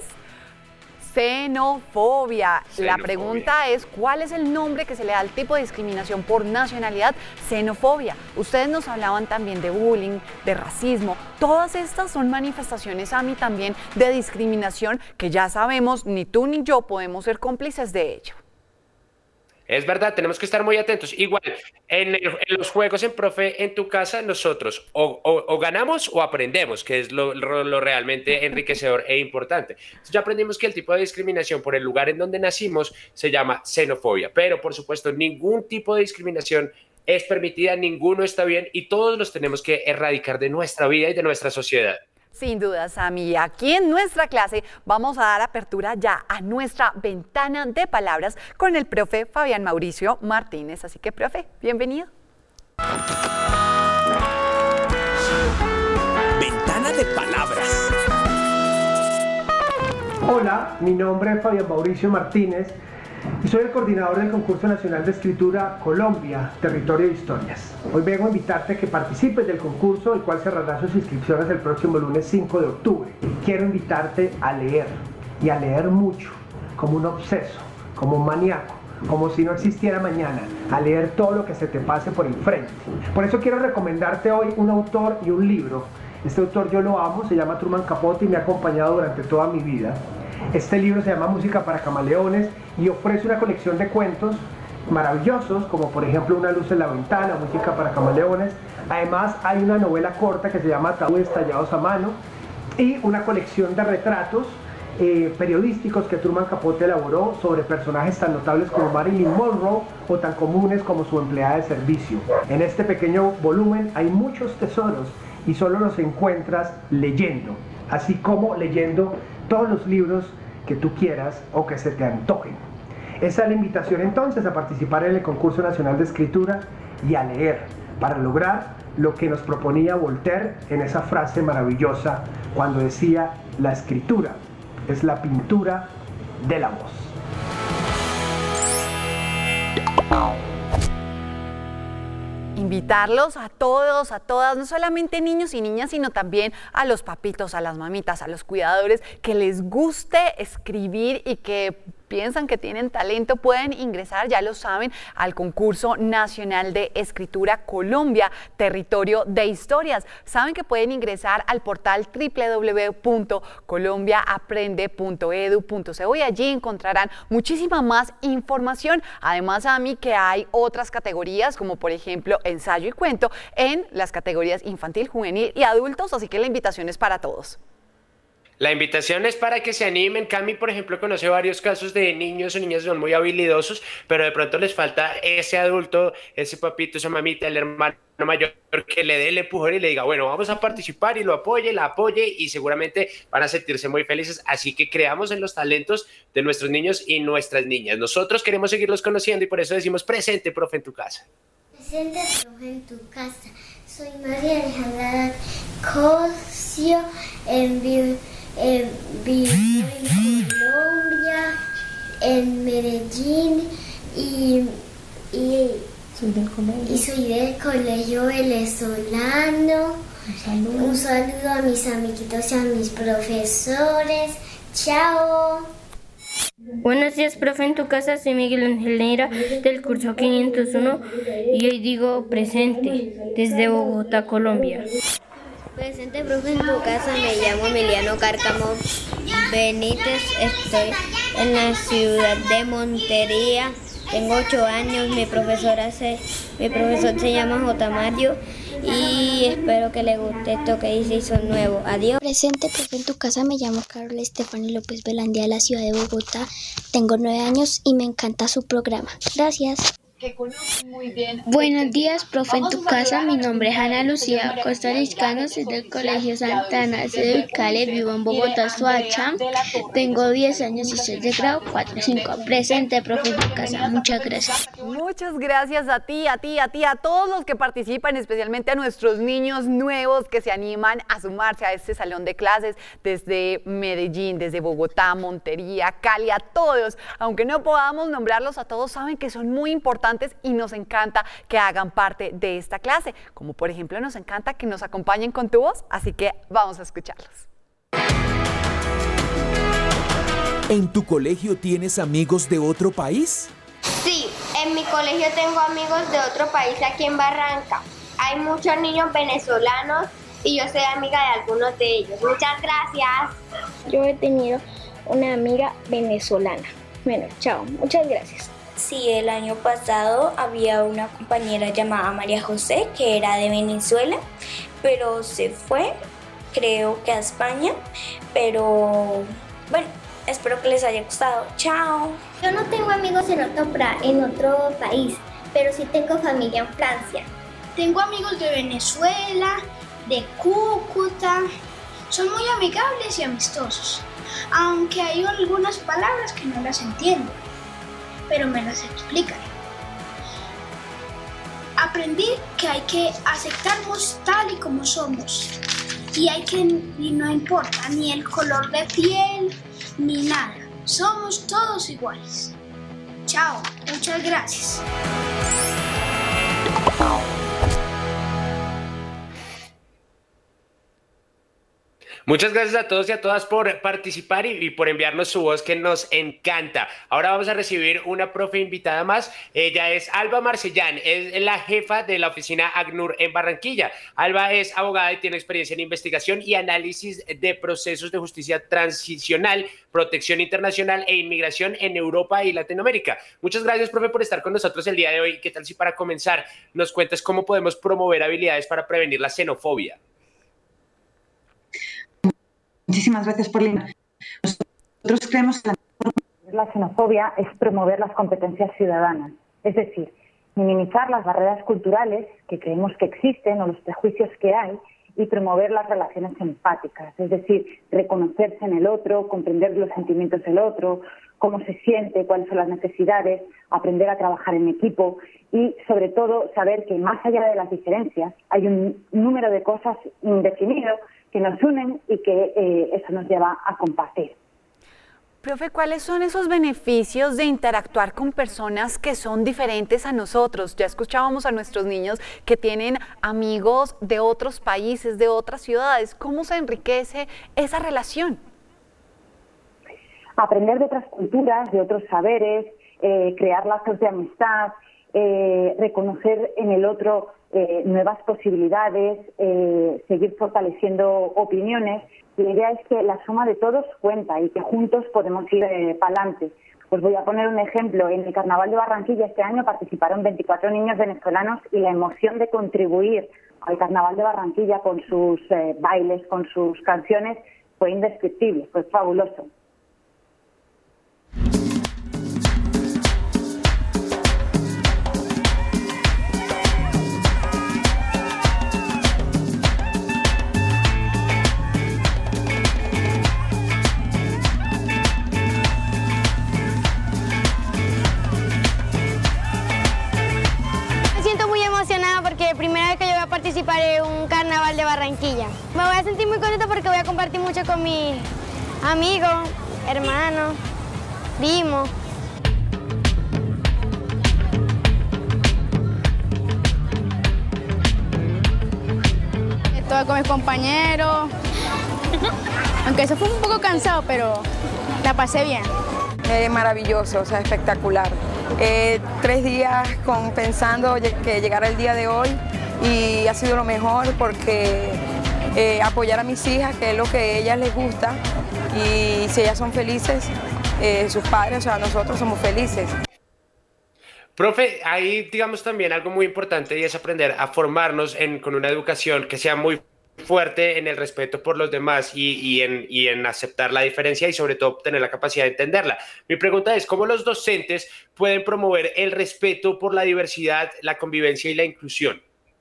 xenofobia. xenofobia. La pregunta es, ¿cuál es el nombre que se le da al tipo de discriminación por nacionalidad? Xenofobia. Ustedes nos hablaban también de bullying, de racismo. Todas estas son manifestaciones, Ami, también de discriminación que ya sabemos, ni tú ni yo podemos ser cómplices de ello. Es verdad, tenemos que estar muy atentos. Igual, en, el, en los juegos en Profe en tu casa, nosotros o, o, o ganamos o aprendemos, que es lo, lo, lo realmente enriquecedor e importante. Entonces, ya aprendimos que el tipo de discriminación por el lugar en donde nacimos se llama xenofobia, pero por supuesto ningún tipo de discriminación es permitida, ninguno está bien y todos los tenemos que erradicar de nuestra vida y de nuestra sociedad. Sin duda, Sami. Aquí en nuestra clase vamos a dar apertura ya a nuestra ventana de palabras con el profe Fabián Mauricio Martínez. Así que, profe, bienvenido. Ventana de palabras. Hola, mi nombre es Fabián Mauricio Martínez y soy el coordinador del Concurso Nacional de Escritura Colombia, Territorio de Historias. Hoy vengo a invitarte a que participes del concurso, el cual cerrará sus inscripciones el próximo lunes cinco de octubre. Quiero invitarte a leer, y a leer mucho, como un obseso, como un maníaco, como si no existiera mañana, a leer todo lo que se te pase por el frente. Por eso quiero recomendarte hoy un autor y un libro. Este autor yo lo amo, se llama Truman Capote y me ha acompañado durante toda mi vida. Este libro se llama Música para Camaleones y ofrece una colección de cuentos maravillosos, como por ejemplo Una luz en la ventana, Música para Camaleones. Además hay una novela corta que se llama Ataúdes tallados a mano y una colección de retratos eh, periodísticos que Truman Capote elaboró sobre personajes tan notables como Marilyn Monroe o tan comunes como su empleada de servicio. En este pequeño volumen hay muchos tesoros y solo los encuentras leyendo, así como leyendo todos los libros que tú quieras o que se te antojen. Esa es la invitación entonces a participar en el Concurso Nacional de Escritura y a leer para lograr lo que nos proponía Voltaire en esa frase maravillosa cuando decía: la escritura es la pintura de la voz. Invitarlos a todos, a todas, no solamente niños y niñas, sino también a los papitos, a las mamitas, a los cuidadores, que les guste escribir y que piensan que tienen talento, pueden ingresar, ya lo saben, al Concurso Nacional de Escritura Colombia, Territorio de Historias. Saben que pueden ingresar al portal doble u doble u doble u punto colombia aprende punto edu punto co y allí encontrarán muchísima más información. Además, a mí que hay otras categorías, como por ejemplo ensayo y cuento, en las categorías infantil, juvenil y adultos, así que la invitación es para todos. La invitación es para que se animen. Cami, por ejemplo, conoce varios casos de niños o niñas que son muy habilidosos, pero de pronto les falta ese adulto, ese papito, esa mamita, el hermano mayor que le dé el empujón y le diga, bueno, vamos a participar, y lo apoye, la apoye, y seguramente van a sentirse muy felices. Así que creamos en los talentos de nuestros niños y nuestras niñas. Nosotros queremos seguirlos conociendo y por eso decimos presente, profe, en tu casa. Presente, profe, en tu casa. Soy María Alejandra Cosio, en vivo Eh, vivo en Colombia, en Medellín y, y, soy del colegio. y soy del colegio venezolano. Un saludo. Un saludo a mis amiguitos y a mis profesores. Chao. Buenos días, profe, en tu casa. Soy Miguel Ángel Neira del curso quinientos uno y hoy digo presente desde Bogotá, Colombia. Presente, profe, en tu casa. Me llamo Emiliano Cárcamo Benítez, estoy en la ciudad de Montería, tengo ocho años, mi profesora se, mi profesor se llama J. Mario y espero que le guste esto que hice y son nuevo. Adiós. Presente, profe, en tu casa. Me llamo Carla Estefani López Velandia de la ciudad de Bogotá, tengo nueve años y me encanta su programa. Gracias. que conoce muy bien. Buenos días, profe, en tu casa. Mi nombre es Ana Lucía Costa Liscano, soy del Colegio Santana de Cali, vivo en Bogotá, Soacha. Tengo diez años y soy de grado cuatro cinco. Presente, profe, en tu casa. Muchas gracias. Muchas gracias a ti, a ti, a ti, a todos los que participan, especialmente a nuestros niños nuevos que se animan a sumarse a este salón de clases desde Medellín, desde Bogotá, Montería, Cali, a todos. Aunque no podamos nombrarlos a todos, saben que son muy importantes y nos encanta que hagan parte de esta clase, como por ejemplo nos encanta que nos acompañen con tu voz, así que vamos a escucharlos. ¿En tu colegio tienes amigos de otro país? Sí, en mi colegio tengo amigos de otro país aquí en Barranca. Hay muchos niños venezolanos y yo soy amiga de algunos de ellos. Muchas gracias. Yo he tenido una amiga venezolana. Bueno, chao, muchas gracias. Sí, el año pasado había una compañera llamada María José que era de Venezuela, pero se fue, creo que a España, pero bueno, espero que les haya gustado. Chao. Yo no tengo amigos en otro, pra- en otro país, pero sí tengo familia en Francia. Tengo amigos de Venezuela, de Cúcuta. Son muy amigables y amistosos, aunque hay algunas palabras que no las entiendo, pero me las explican. Aprendí que hay que aceptarnos tal y como somos y, hay que, y no importa ni el color de piel ni nada, somos todos iguales. Chao, muchas gracias. Muchas gracias a todos y a todas por participar y, y por enviarnos su voz que nos encanta. Ahora vamos a recibir una profe invitada más. Ella es Alba Marcellán, es la jefa de la oficina ACNUR en Barranquilla. Alba es abogada y tiene experiencia en investigación y análisis de procesos de justicia transicional, protección internacional e inmigración en Europa y Latinoamérica. Muchas gracias, profe, por estar con nosotros el día de hoy. ¿Qué tal si para comenzar nos cuentas cómo podemos promover habilidades para prevenir la xenofobia? Muchísimas gracias por la Nosotros creemos que la xenofobia es promover las competencias ciudadanas, es decir, minimizar las barreras culturales que creemos que existen o los prejuicios que hay y promover las relaciones empáticas, es decir, reconocerse en el otro, comprender los sentimientos del otro, cómo se siente, cuáles son las necesidades, aprender a trabajar en equipo y, sobre todo, saber que más allá de las diferencias hay un número de cosas indefinido que nos unen y que eh, eso nos lleva a compartir. Profe, ¿cuáles son esos beneficios de interactuar con personas que son diferentes a nosotros? Ya escuchábamos a nuestros niños que tienen amigos de otros países, de otras ciudades. ¿Cómo se enriquece esa relación? Aprender de otras culturas, de otros saberes, eh, crear lazos de amistad, eh, reconocer en el otro eh, nuevas posibilidades, eh, seguir fortaleciendo opiniones. La idea es que la suma de todos cuenta y que juntos podemos ir eh, para adelante. Os voy a poner un ejemplo. En el Carnaval de Barranquilla este año participaron veinticuatro niños venezolanos y la emoción de contribuir al Carnaval de Barranquilla con sus eh, bailes, con sus canciones, fue indescriptible, fue fabuloso. Primera vez que yo voy a participar en un carnaval de Barranquilla. Me voy a sentir muy contenta porque voy a compartir mucho con mis amigos, hermanos, primos. Estoy con mis compañeros, aunque eso fue un poco cansado, pero la pasé bien. Eh, maravilloso, o sea, espectacular. Eh, tres días con, pensando que llegara el día de hoy y ha sido lo mejor porque eh, apoyar a mis hijas, que es lo que a ellas les gusta, y si ellas son felices, eh, sus padres, o sea, nosotros somos felices. Profe, hay, digamos, también algo muy importante y es aprender a formarnos en, con una educación que sea muy fuerte en el respeto por los demás y, y, en, y en aceptar la diferencia y sobre todo tener la capacidad de entenderla. Mi pregunta es, ¿cómo los docentes pueden promover el respeto por la diversidad, la convivencia y la inclusión?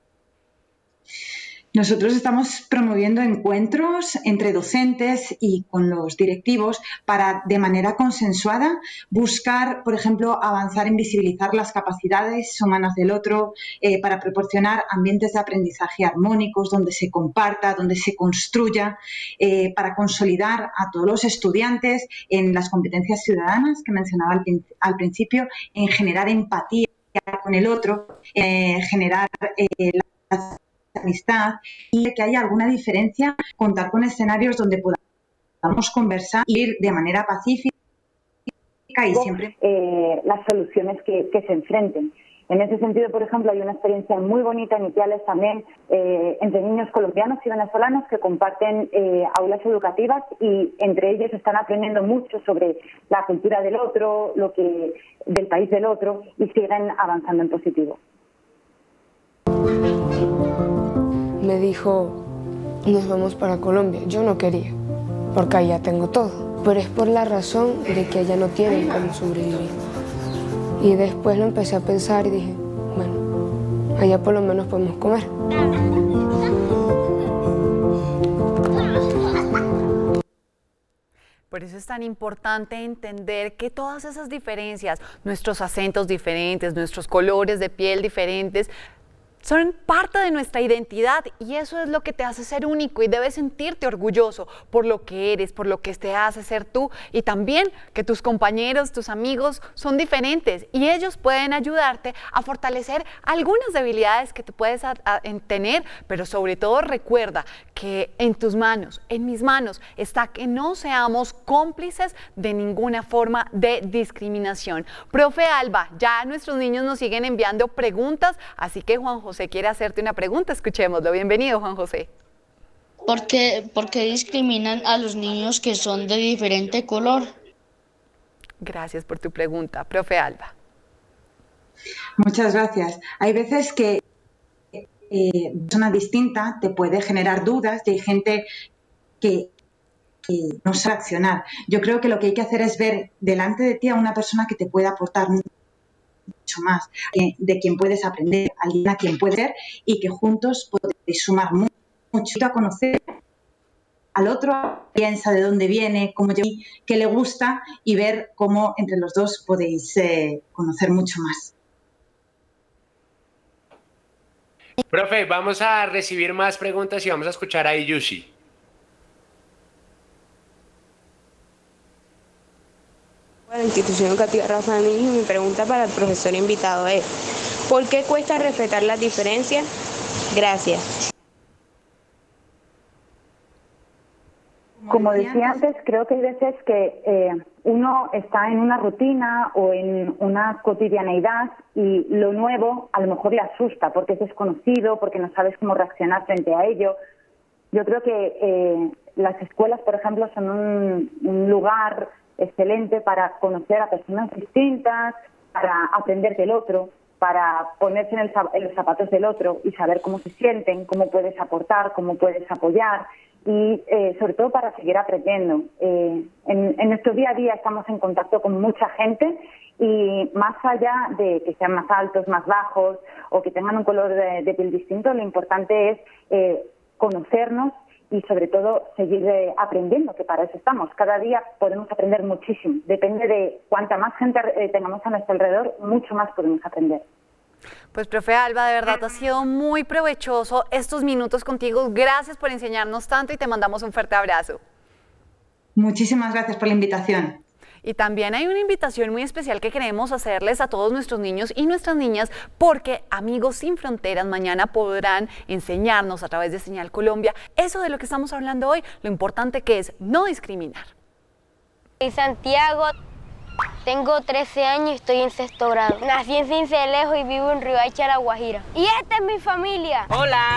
Nosotros estamos promoviendo encuentros entre docentes y con los directivos para, de manera consensuada, buscar, por ejemplo, avanzar en visibilizar las capacidades humanas del otro, eh, para proporcionar ambientes de aprendizaje armónicos donde se comparta, donde se construya, eh, para consolidar a todos los estudiantes en las competencias ciudadanas que mencionaba al, al principio, en generar empatía con el otro, eh, generar eh, la amistad y que haya alguna diferencia, contar con escenarios donde podamos conversar y ir de manera pacífica y siempre eh, las soluciones que, que se enfrenten. En ese sentido, por ejemplo, hay una experiencia muy bonita en Ipiales también eh, entre niños colombianos y venezolanos que comparten eh, aulas educativas y entre ellos están aprendiendo mucho sobre la cultura del otro, lo que del país del otro y siguen avanzando en positivo. Me dijo, nos vamos para Colombia. Yo no quería, porque allá tengo todo. Pero es por la razón de que allá no tienen cómo sobrevivir. Y después lo empecé a pensar y dije, bueno, allá por lo menos podemos comer. Por eso es tan importante entender que todas esas diferencias, nuestros acentos diferentes, nuestros colores de piel diferentes, son parte de nuestra identidad y eso es lo que te hace ser único y debes sentirte orgulloso por lo que eres, por lo que te hace ser tú y también que tus compañeros, tus amigos son diferentes y ellos pueden ayudarte a fortalecer algunas debilidades que tú puedes a, a, tener, pero sobre todo recuerda que en tus manos, en mis manos, está que no seamos cómplices de ninguna forma de discriminación. Profe Alba, ya nuestros niños nos siguen enviando preguntas, así que Juan José quiere hacerte una pregunta, escuchémoslo. Bienvenido, Juan José. ¿Por qué, por qué discriminan a los niños que son de diferente color? Gracias por tu pregunta, profe Alba. Muchas gracias. Hay veces que eh, persona distinta te puede generar dudas y hay gente que, que no sabe accionar. Yo creo que lo que hay que hacer es ver delante de ti a una persona que te pueda aportar mucho más, eh, de quien puedes aprender, alguien a quien puedes ser y que juntos podéis sumar mucho, mucho a conocer al otro, piensa de dónde viene, cómo llega, qué le gusta y ver cómo entre los dos podéis eh, conocer mucho más. Profe, vamos a recibir más preguntas y vamos a escuchar a Iyushi. La institución educativa Rafa de Niños, mi pregunta para el profesor invitado es, ¿por qué cuesta respetar las diferencias? Gracias. Como decía antes, creo que hay veces que eh, uno está en una rutina o en una cotidianeidad y lo nuevo a lo mejor le asusta porque es desconocido, porque no sabes cómo reaccionar frente a ello. Yo creo que eh, las escuelas, por ejemplo, son un, un lugar excelente para conocer a personas distintas, para aprender del otro, para ponerse en, el, en los zapatos del otro y saber cómo se sienten, cómo puedes aportar, cómo puedes apoyar y eh, sobre todo para seguir aprendiendo. Eh, en, en nuestro día a día estamos en contacto con mucha gente y más allá de que sean más altos, más bajos o que tengan un color de, de piel distinto, lo importante es eh, conocernos y sobre todo seguir eh, aprendiendo, que para eso estamos. Cada día podemos aprender muchísimo. Depende de cuánta más gente eh, tengamos a nuestro alrededor, mucho más podemos aprender. Pues, profe Alba, de verdad ha sido muy provechoso estos minutos contigo. Gracias por enseñarnos tanto y te mandamos un fuerte abrazo. Muchísimas gracias por la invitación. Y también hay una invitación muy especial que queremos hacerles a todos nuestros niños y nuestras niñas porque Amigos Sin Fronteras mañana podrán enseñarnos a través de Señal Colombia eso de lo que estamos hablando hoy, lo importante que es no discriminar. Soy Santiago, tengo trece años y estoy en sexto grado. Nací en Cincelejo y vivo en Riohacha, La Guajira. Y esta es mi familia. ¡Hola!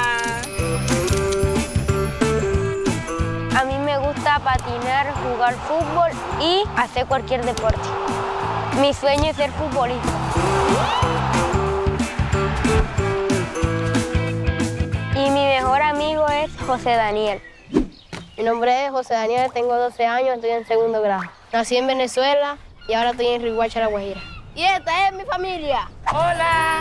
A mí me gusta patinar, jugar fútbol y hacer cualquier deporte. Mi sueño es ser futbolista. Y mi mejor amigo es José Daniel. Mi nombre es José Daniel, tengo doce años, estoy en segundo grado. Nací en Venezuela y ahora estoy en Riguacha, La Guajira. Y esta es mi familia. ¡Hola!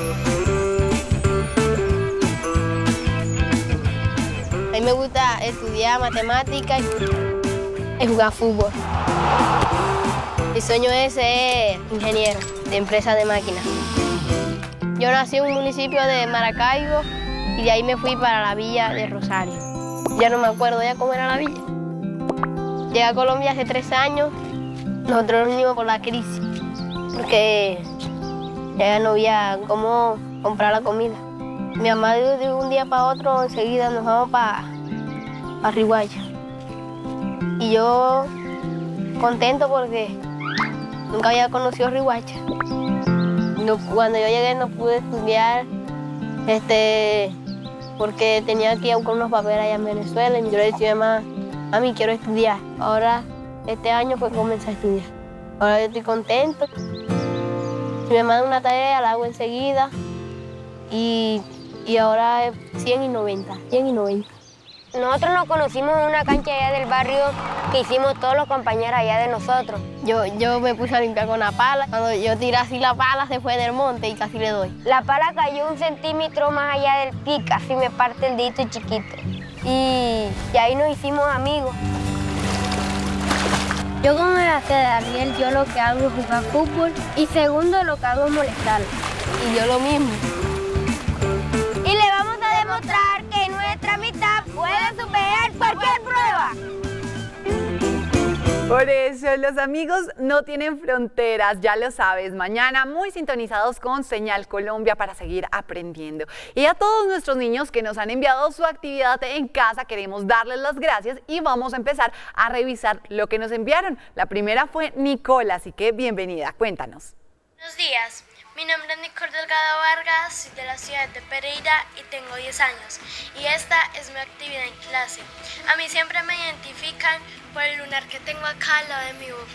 A mí me gusta estudiar matemáticas y jugar fútbol. Mi sueño es ser ingeniero de empresa de máquinas. Yo nací en un municipio de Maracaibo y de ahí me fui para la villa de Rosario. Ya no me acuerdo ya cómo era la villa. Llegué a Colombia hace tres años. Nosotros nos unimos por la crisis, porque ya no había cómo comprar la comida. Mi mamá de un día para otro enseguida nos vamos para pa Riguacha. Y yo contento porque nunca había conocido Riguacha. No, cuando yo llegué no pude estudiar este, porque tenía que ir a buscar unos papeles allá en Venezuela. Y yo le decía a mi mamá, mami, quiero estudiar. Ahora, este año pues comencé a estudiar. Ahora yo estoy contento. Si me mandan una tarea, la hago enseguida. Y, y ahora es cien y noventa, cien y noventa. Nosotros nos conocimos en una cancha allá del barrio que hicimos todos los compañeros allá de nosotros. Yo, yo me puse a limpiar con la pala. Cuando yo tiré así la pala, se fue del monte y casi le doy. La pala cayó un centímetro más allá del pie, casi me parte el dedito chiquito. Y, y ahí nos hicimos amigos. Yo como me hace Daniel, yo lo que hago es jugar fútbol y segundo lo que hago es molestarlo. Y yo lo mismo. Y le vamos a demostrar que nuestra amistad puede superar cualquier prueba. Por eso los amigos no tienen fronteras, ya lo sabes. Mañana muy sintonizados con Señal Colombia para seguir aprendiendo. Y a todos nuestros niños que nos han enviado su actividad en casa, queremos darles las gracias y vamos a empezar a revisar lo que nos enviaron. La primera fue Nicola, así que bienvenida, cuéntanos. Buenos días. Mi nombre es Nicole Delgado Vargas, soy de la ciudad de Pereira y tengo diez años. Y esta es mi actividad en clase. A mí siempre me identifican por el lunar que tengo acá al lado de mi boca.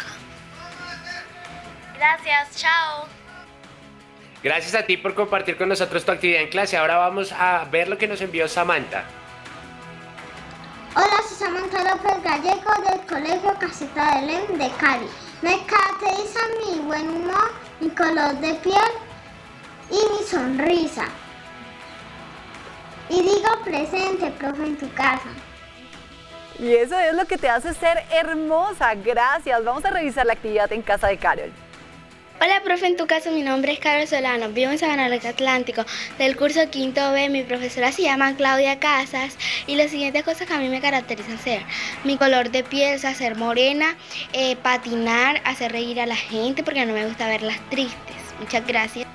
Gracias, chao. Gracias a ti por compartir con nosotros tu actividad en clase. Ahora vamos a ver lo que nos envió Samantha. Hola, soy Samantha López Gallego del Colegio Caseta de Lem de Cali. Me caracteriza mi buen humor, mi color de piel y mi sonrisa. Y digo presente, profe, en tu casa. Y eso es lo que te hace ser hermosa. Gracias. Vamos a revisar la actividad en casa de Carol. Hola, profe, en tu caso, mi nombre es Carol Solano, vivo en Sabana Larga Atlántico, del curso quinto B, mi profesora se llama Claudia Casas y las siguientes cosas que a mí me caracterizan ser mi color de piel, ser morena, eh, patinar, hacer reír a la gente porque no me gusta verlas tristes. Muchas gracias.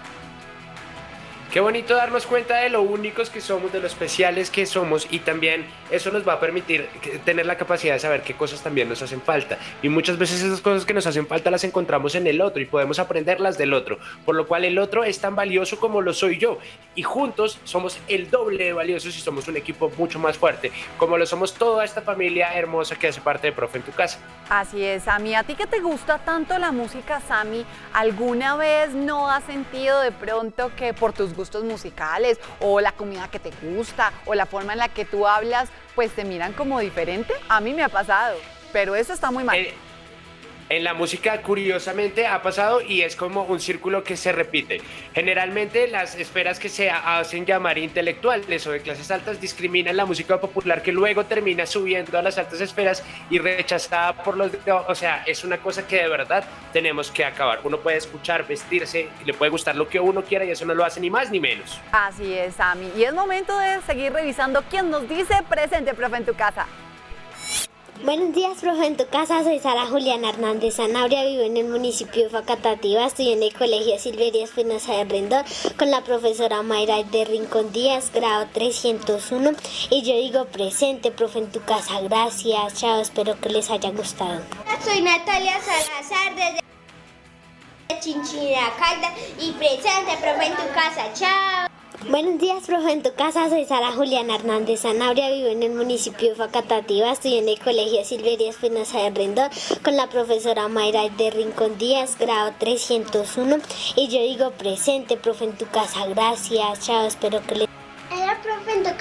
Qué bonito darnos cuenta de lo únicos que somos, de lo especiales que somos, y también eso nos va a permitir tener la capacidad de saber qué cosas también nos hacen falta. Y muchas veces esas cosas que nos hacen falta las encontramos en el otro y podemos aprenderlas del otro, por lo cual el otro es tan valioso como lo soy yo. Y juntos somos el doble de valiosos y somos un equipo mucho más fuerte, como lo somos toda esta familia hermosa que hace parte de Profe en tu Casa. Así es, Sammy. ¿A ti que te gusta tanto la música, Sammy, alguna vez no has sentido de pronto que por tus gustos musicales o la comida que te gusta o la forma en la que tú hablas, pues te miran como diferente? A mí me ha pasado, pero eso está muy mal. Eh, en la música, curiosamente, ha pasado y es como un círculo que se repite. Generalmente, las esferas que se hacen llamar intelectuales o de clases altas discriminan la música popular, que luego termina subiendo a las altas esferas y rechazada por los... O sea, es una cosa que de verdad tenemos que acabar. Uno puede escuchar, vestirse, y le puede gustar lo que uno quiera y eso no lo hace ni más ni menos. Así es, Sammy. Y es momento de seguir revisando quién nos dice presente, profe, en tu casa. Buenos días, profe, en tu casa. Soy Sara Juliana Hernández Sanabria, vivo en el municipio de Facatativá, estudio en el Colegio Silveria Espinosa de Rendón con la profesora Mayra de Rincón Díaz, grado trescientos uno, y yo digo presente, profe, en tu casa. Gracias, chao, espero que les haya gustado. Soy Natalia Salazar desde Chinchina y presente, profe, en tu casa. Chao. Buenos días, profe, en tu casa. Soy Sara Juliana Hernández Sanabria, vivo en el municipio de Facatativá, estudio en el Colegio Silveria Espinosa de Rendón con la profesora Mayra de Rincón Díaz, grado trescientos uno, y yo digo presente, profe, en tu casa. Gracias, chao, espero que les... Hola, profe, en tu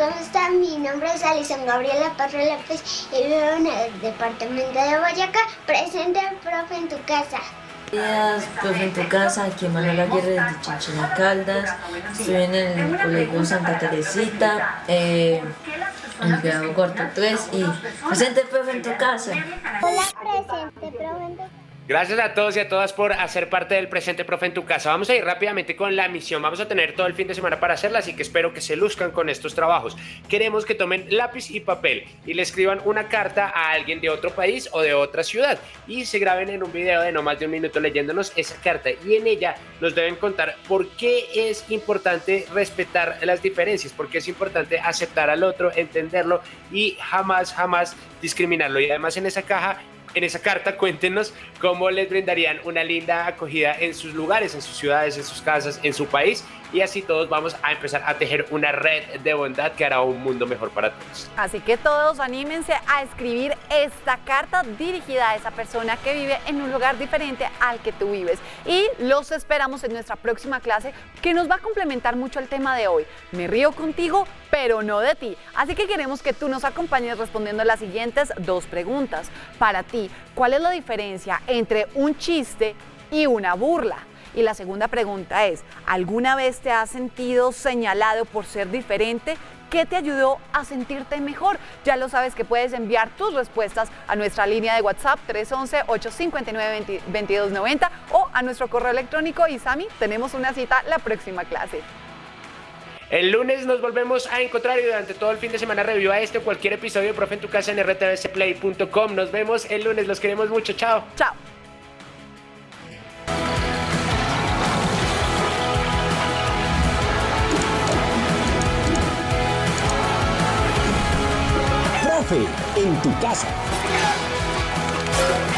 ¿cómo están? Mi nombre es Alison Gabriela Parro López y vivo en el departamento de Boyacá. Presente, profe, en tu casa. Buenos días, profe, en tu casa, aquí Manuel Aguirre de Chinchina Caldas. Estoy en el colegio Santa Teresita, eh, en el grado cuarto tres y presente, profe, en tu casa. Hola, presente, profe, en tu casa. Gracias a todos y a todas por hacer parte del Presente Profe en tu casa. Vamos a ir rápidamente con la misión. Vamos a tener todo el fin de semana para hacerla, así que espero que se luzcan con estos trabajos. Queremos que tomen lápiz y papel y le escriban una carta a alguien de otro país o de otra ciudad y se graben en un video de no más de un minuto leyéndonos esa carta, y en ella nos deben contar por qué es importante respetar las diferencias, por qué es importante aceptar al otro, entenderlo y jamás, jamás discriminarlo. Y además en esa caja En esa carta cuéntenos cómo les brindarían una linda acogida en sus lugares, en sus ciudades, en sus casas, en su país, y así todos vamos a empezar a tejer una red de bondad que hará un mundo mejor para todos. Así que todos anímense a escribir esta carta dirigida a esa persona que vive en un lugar diferente al que tú vives. Y los esperamos en nuestra próxima clase, que nos va a complementar mucho el tema de hoy. Me río contigo, pero no de ti. Así que queremos que tú nos acompañes respondiendo las siguientes dos preguntas. Para ti, ¿cuál es la diferencia entre un chiste y una burla? Y la segunda pregunta es, ¿alguna vez te has sentido señalado por ser diferente? ¿Qué te ayudó a sentirte mejor? Ya lo sabes que puedes enviar tus respuestas a nuestra línea de WhatsApp tres uno uno, ocho cinco nueve, veintidós noventa o a nuestro correo electrónico. Y Sammy, tenemos una cita la próxima clase. El lunes nos volvemos a encontrar y durante todo el fin de semana reviva este o cualquier episodio de Profe en tu casa en r t v c play punto com. Nos vemos el lunes, los queremos mucho. Chao. Chao. Profe en tu casa.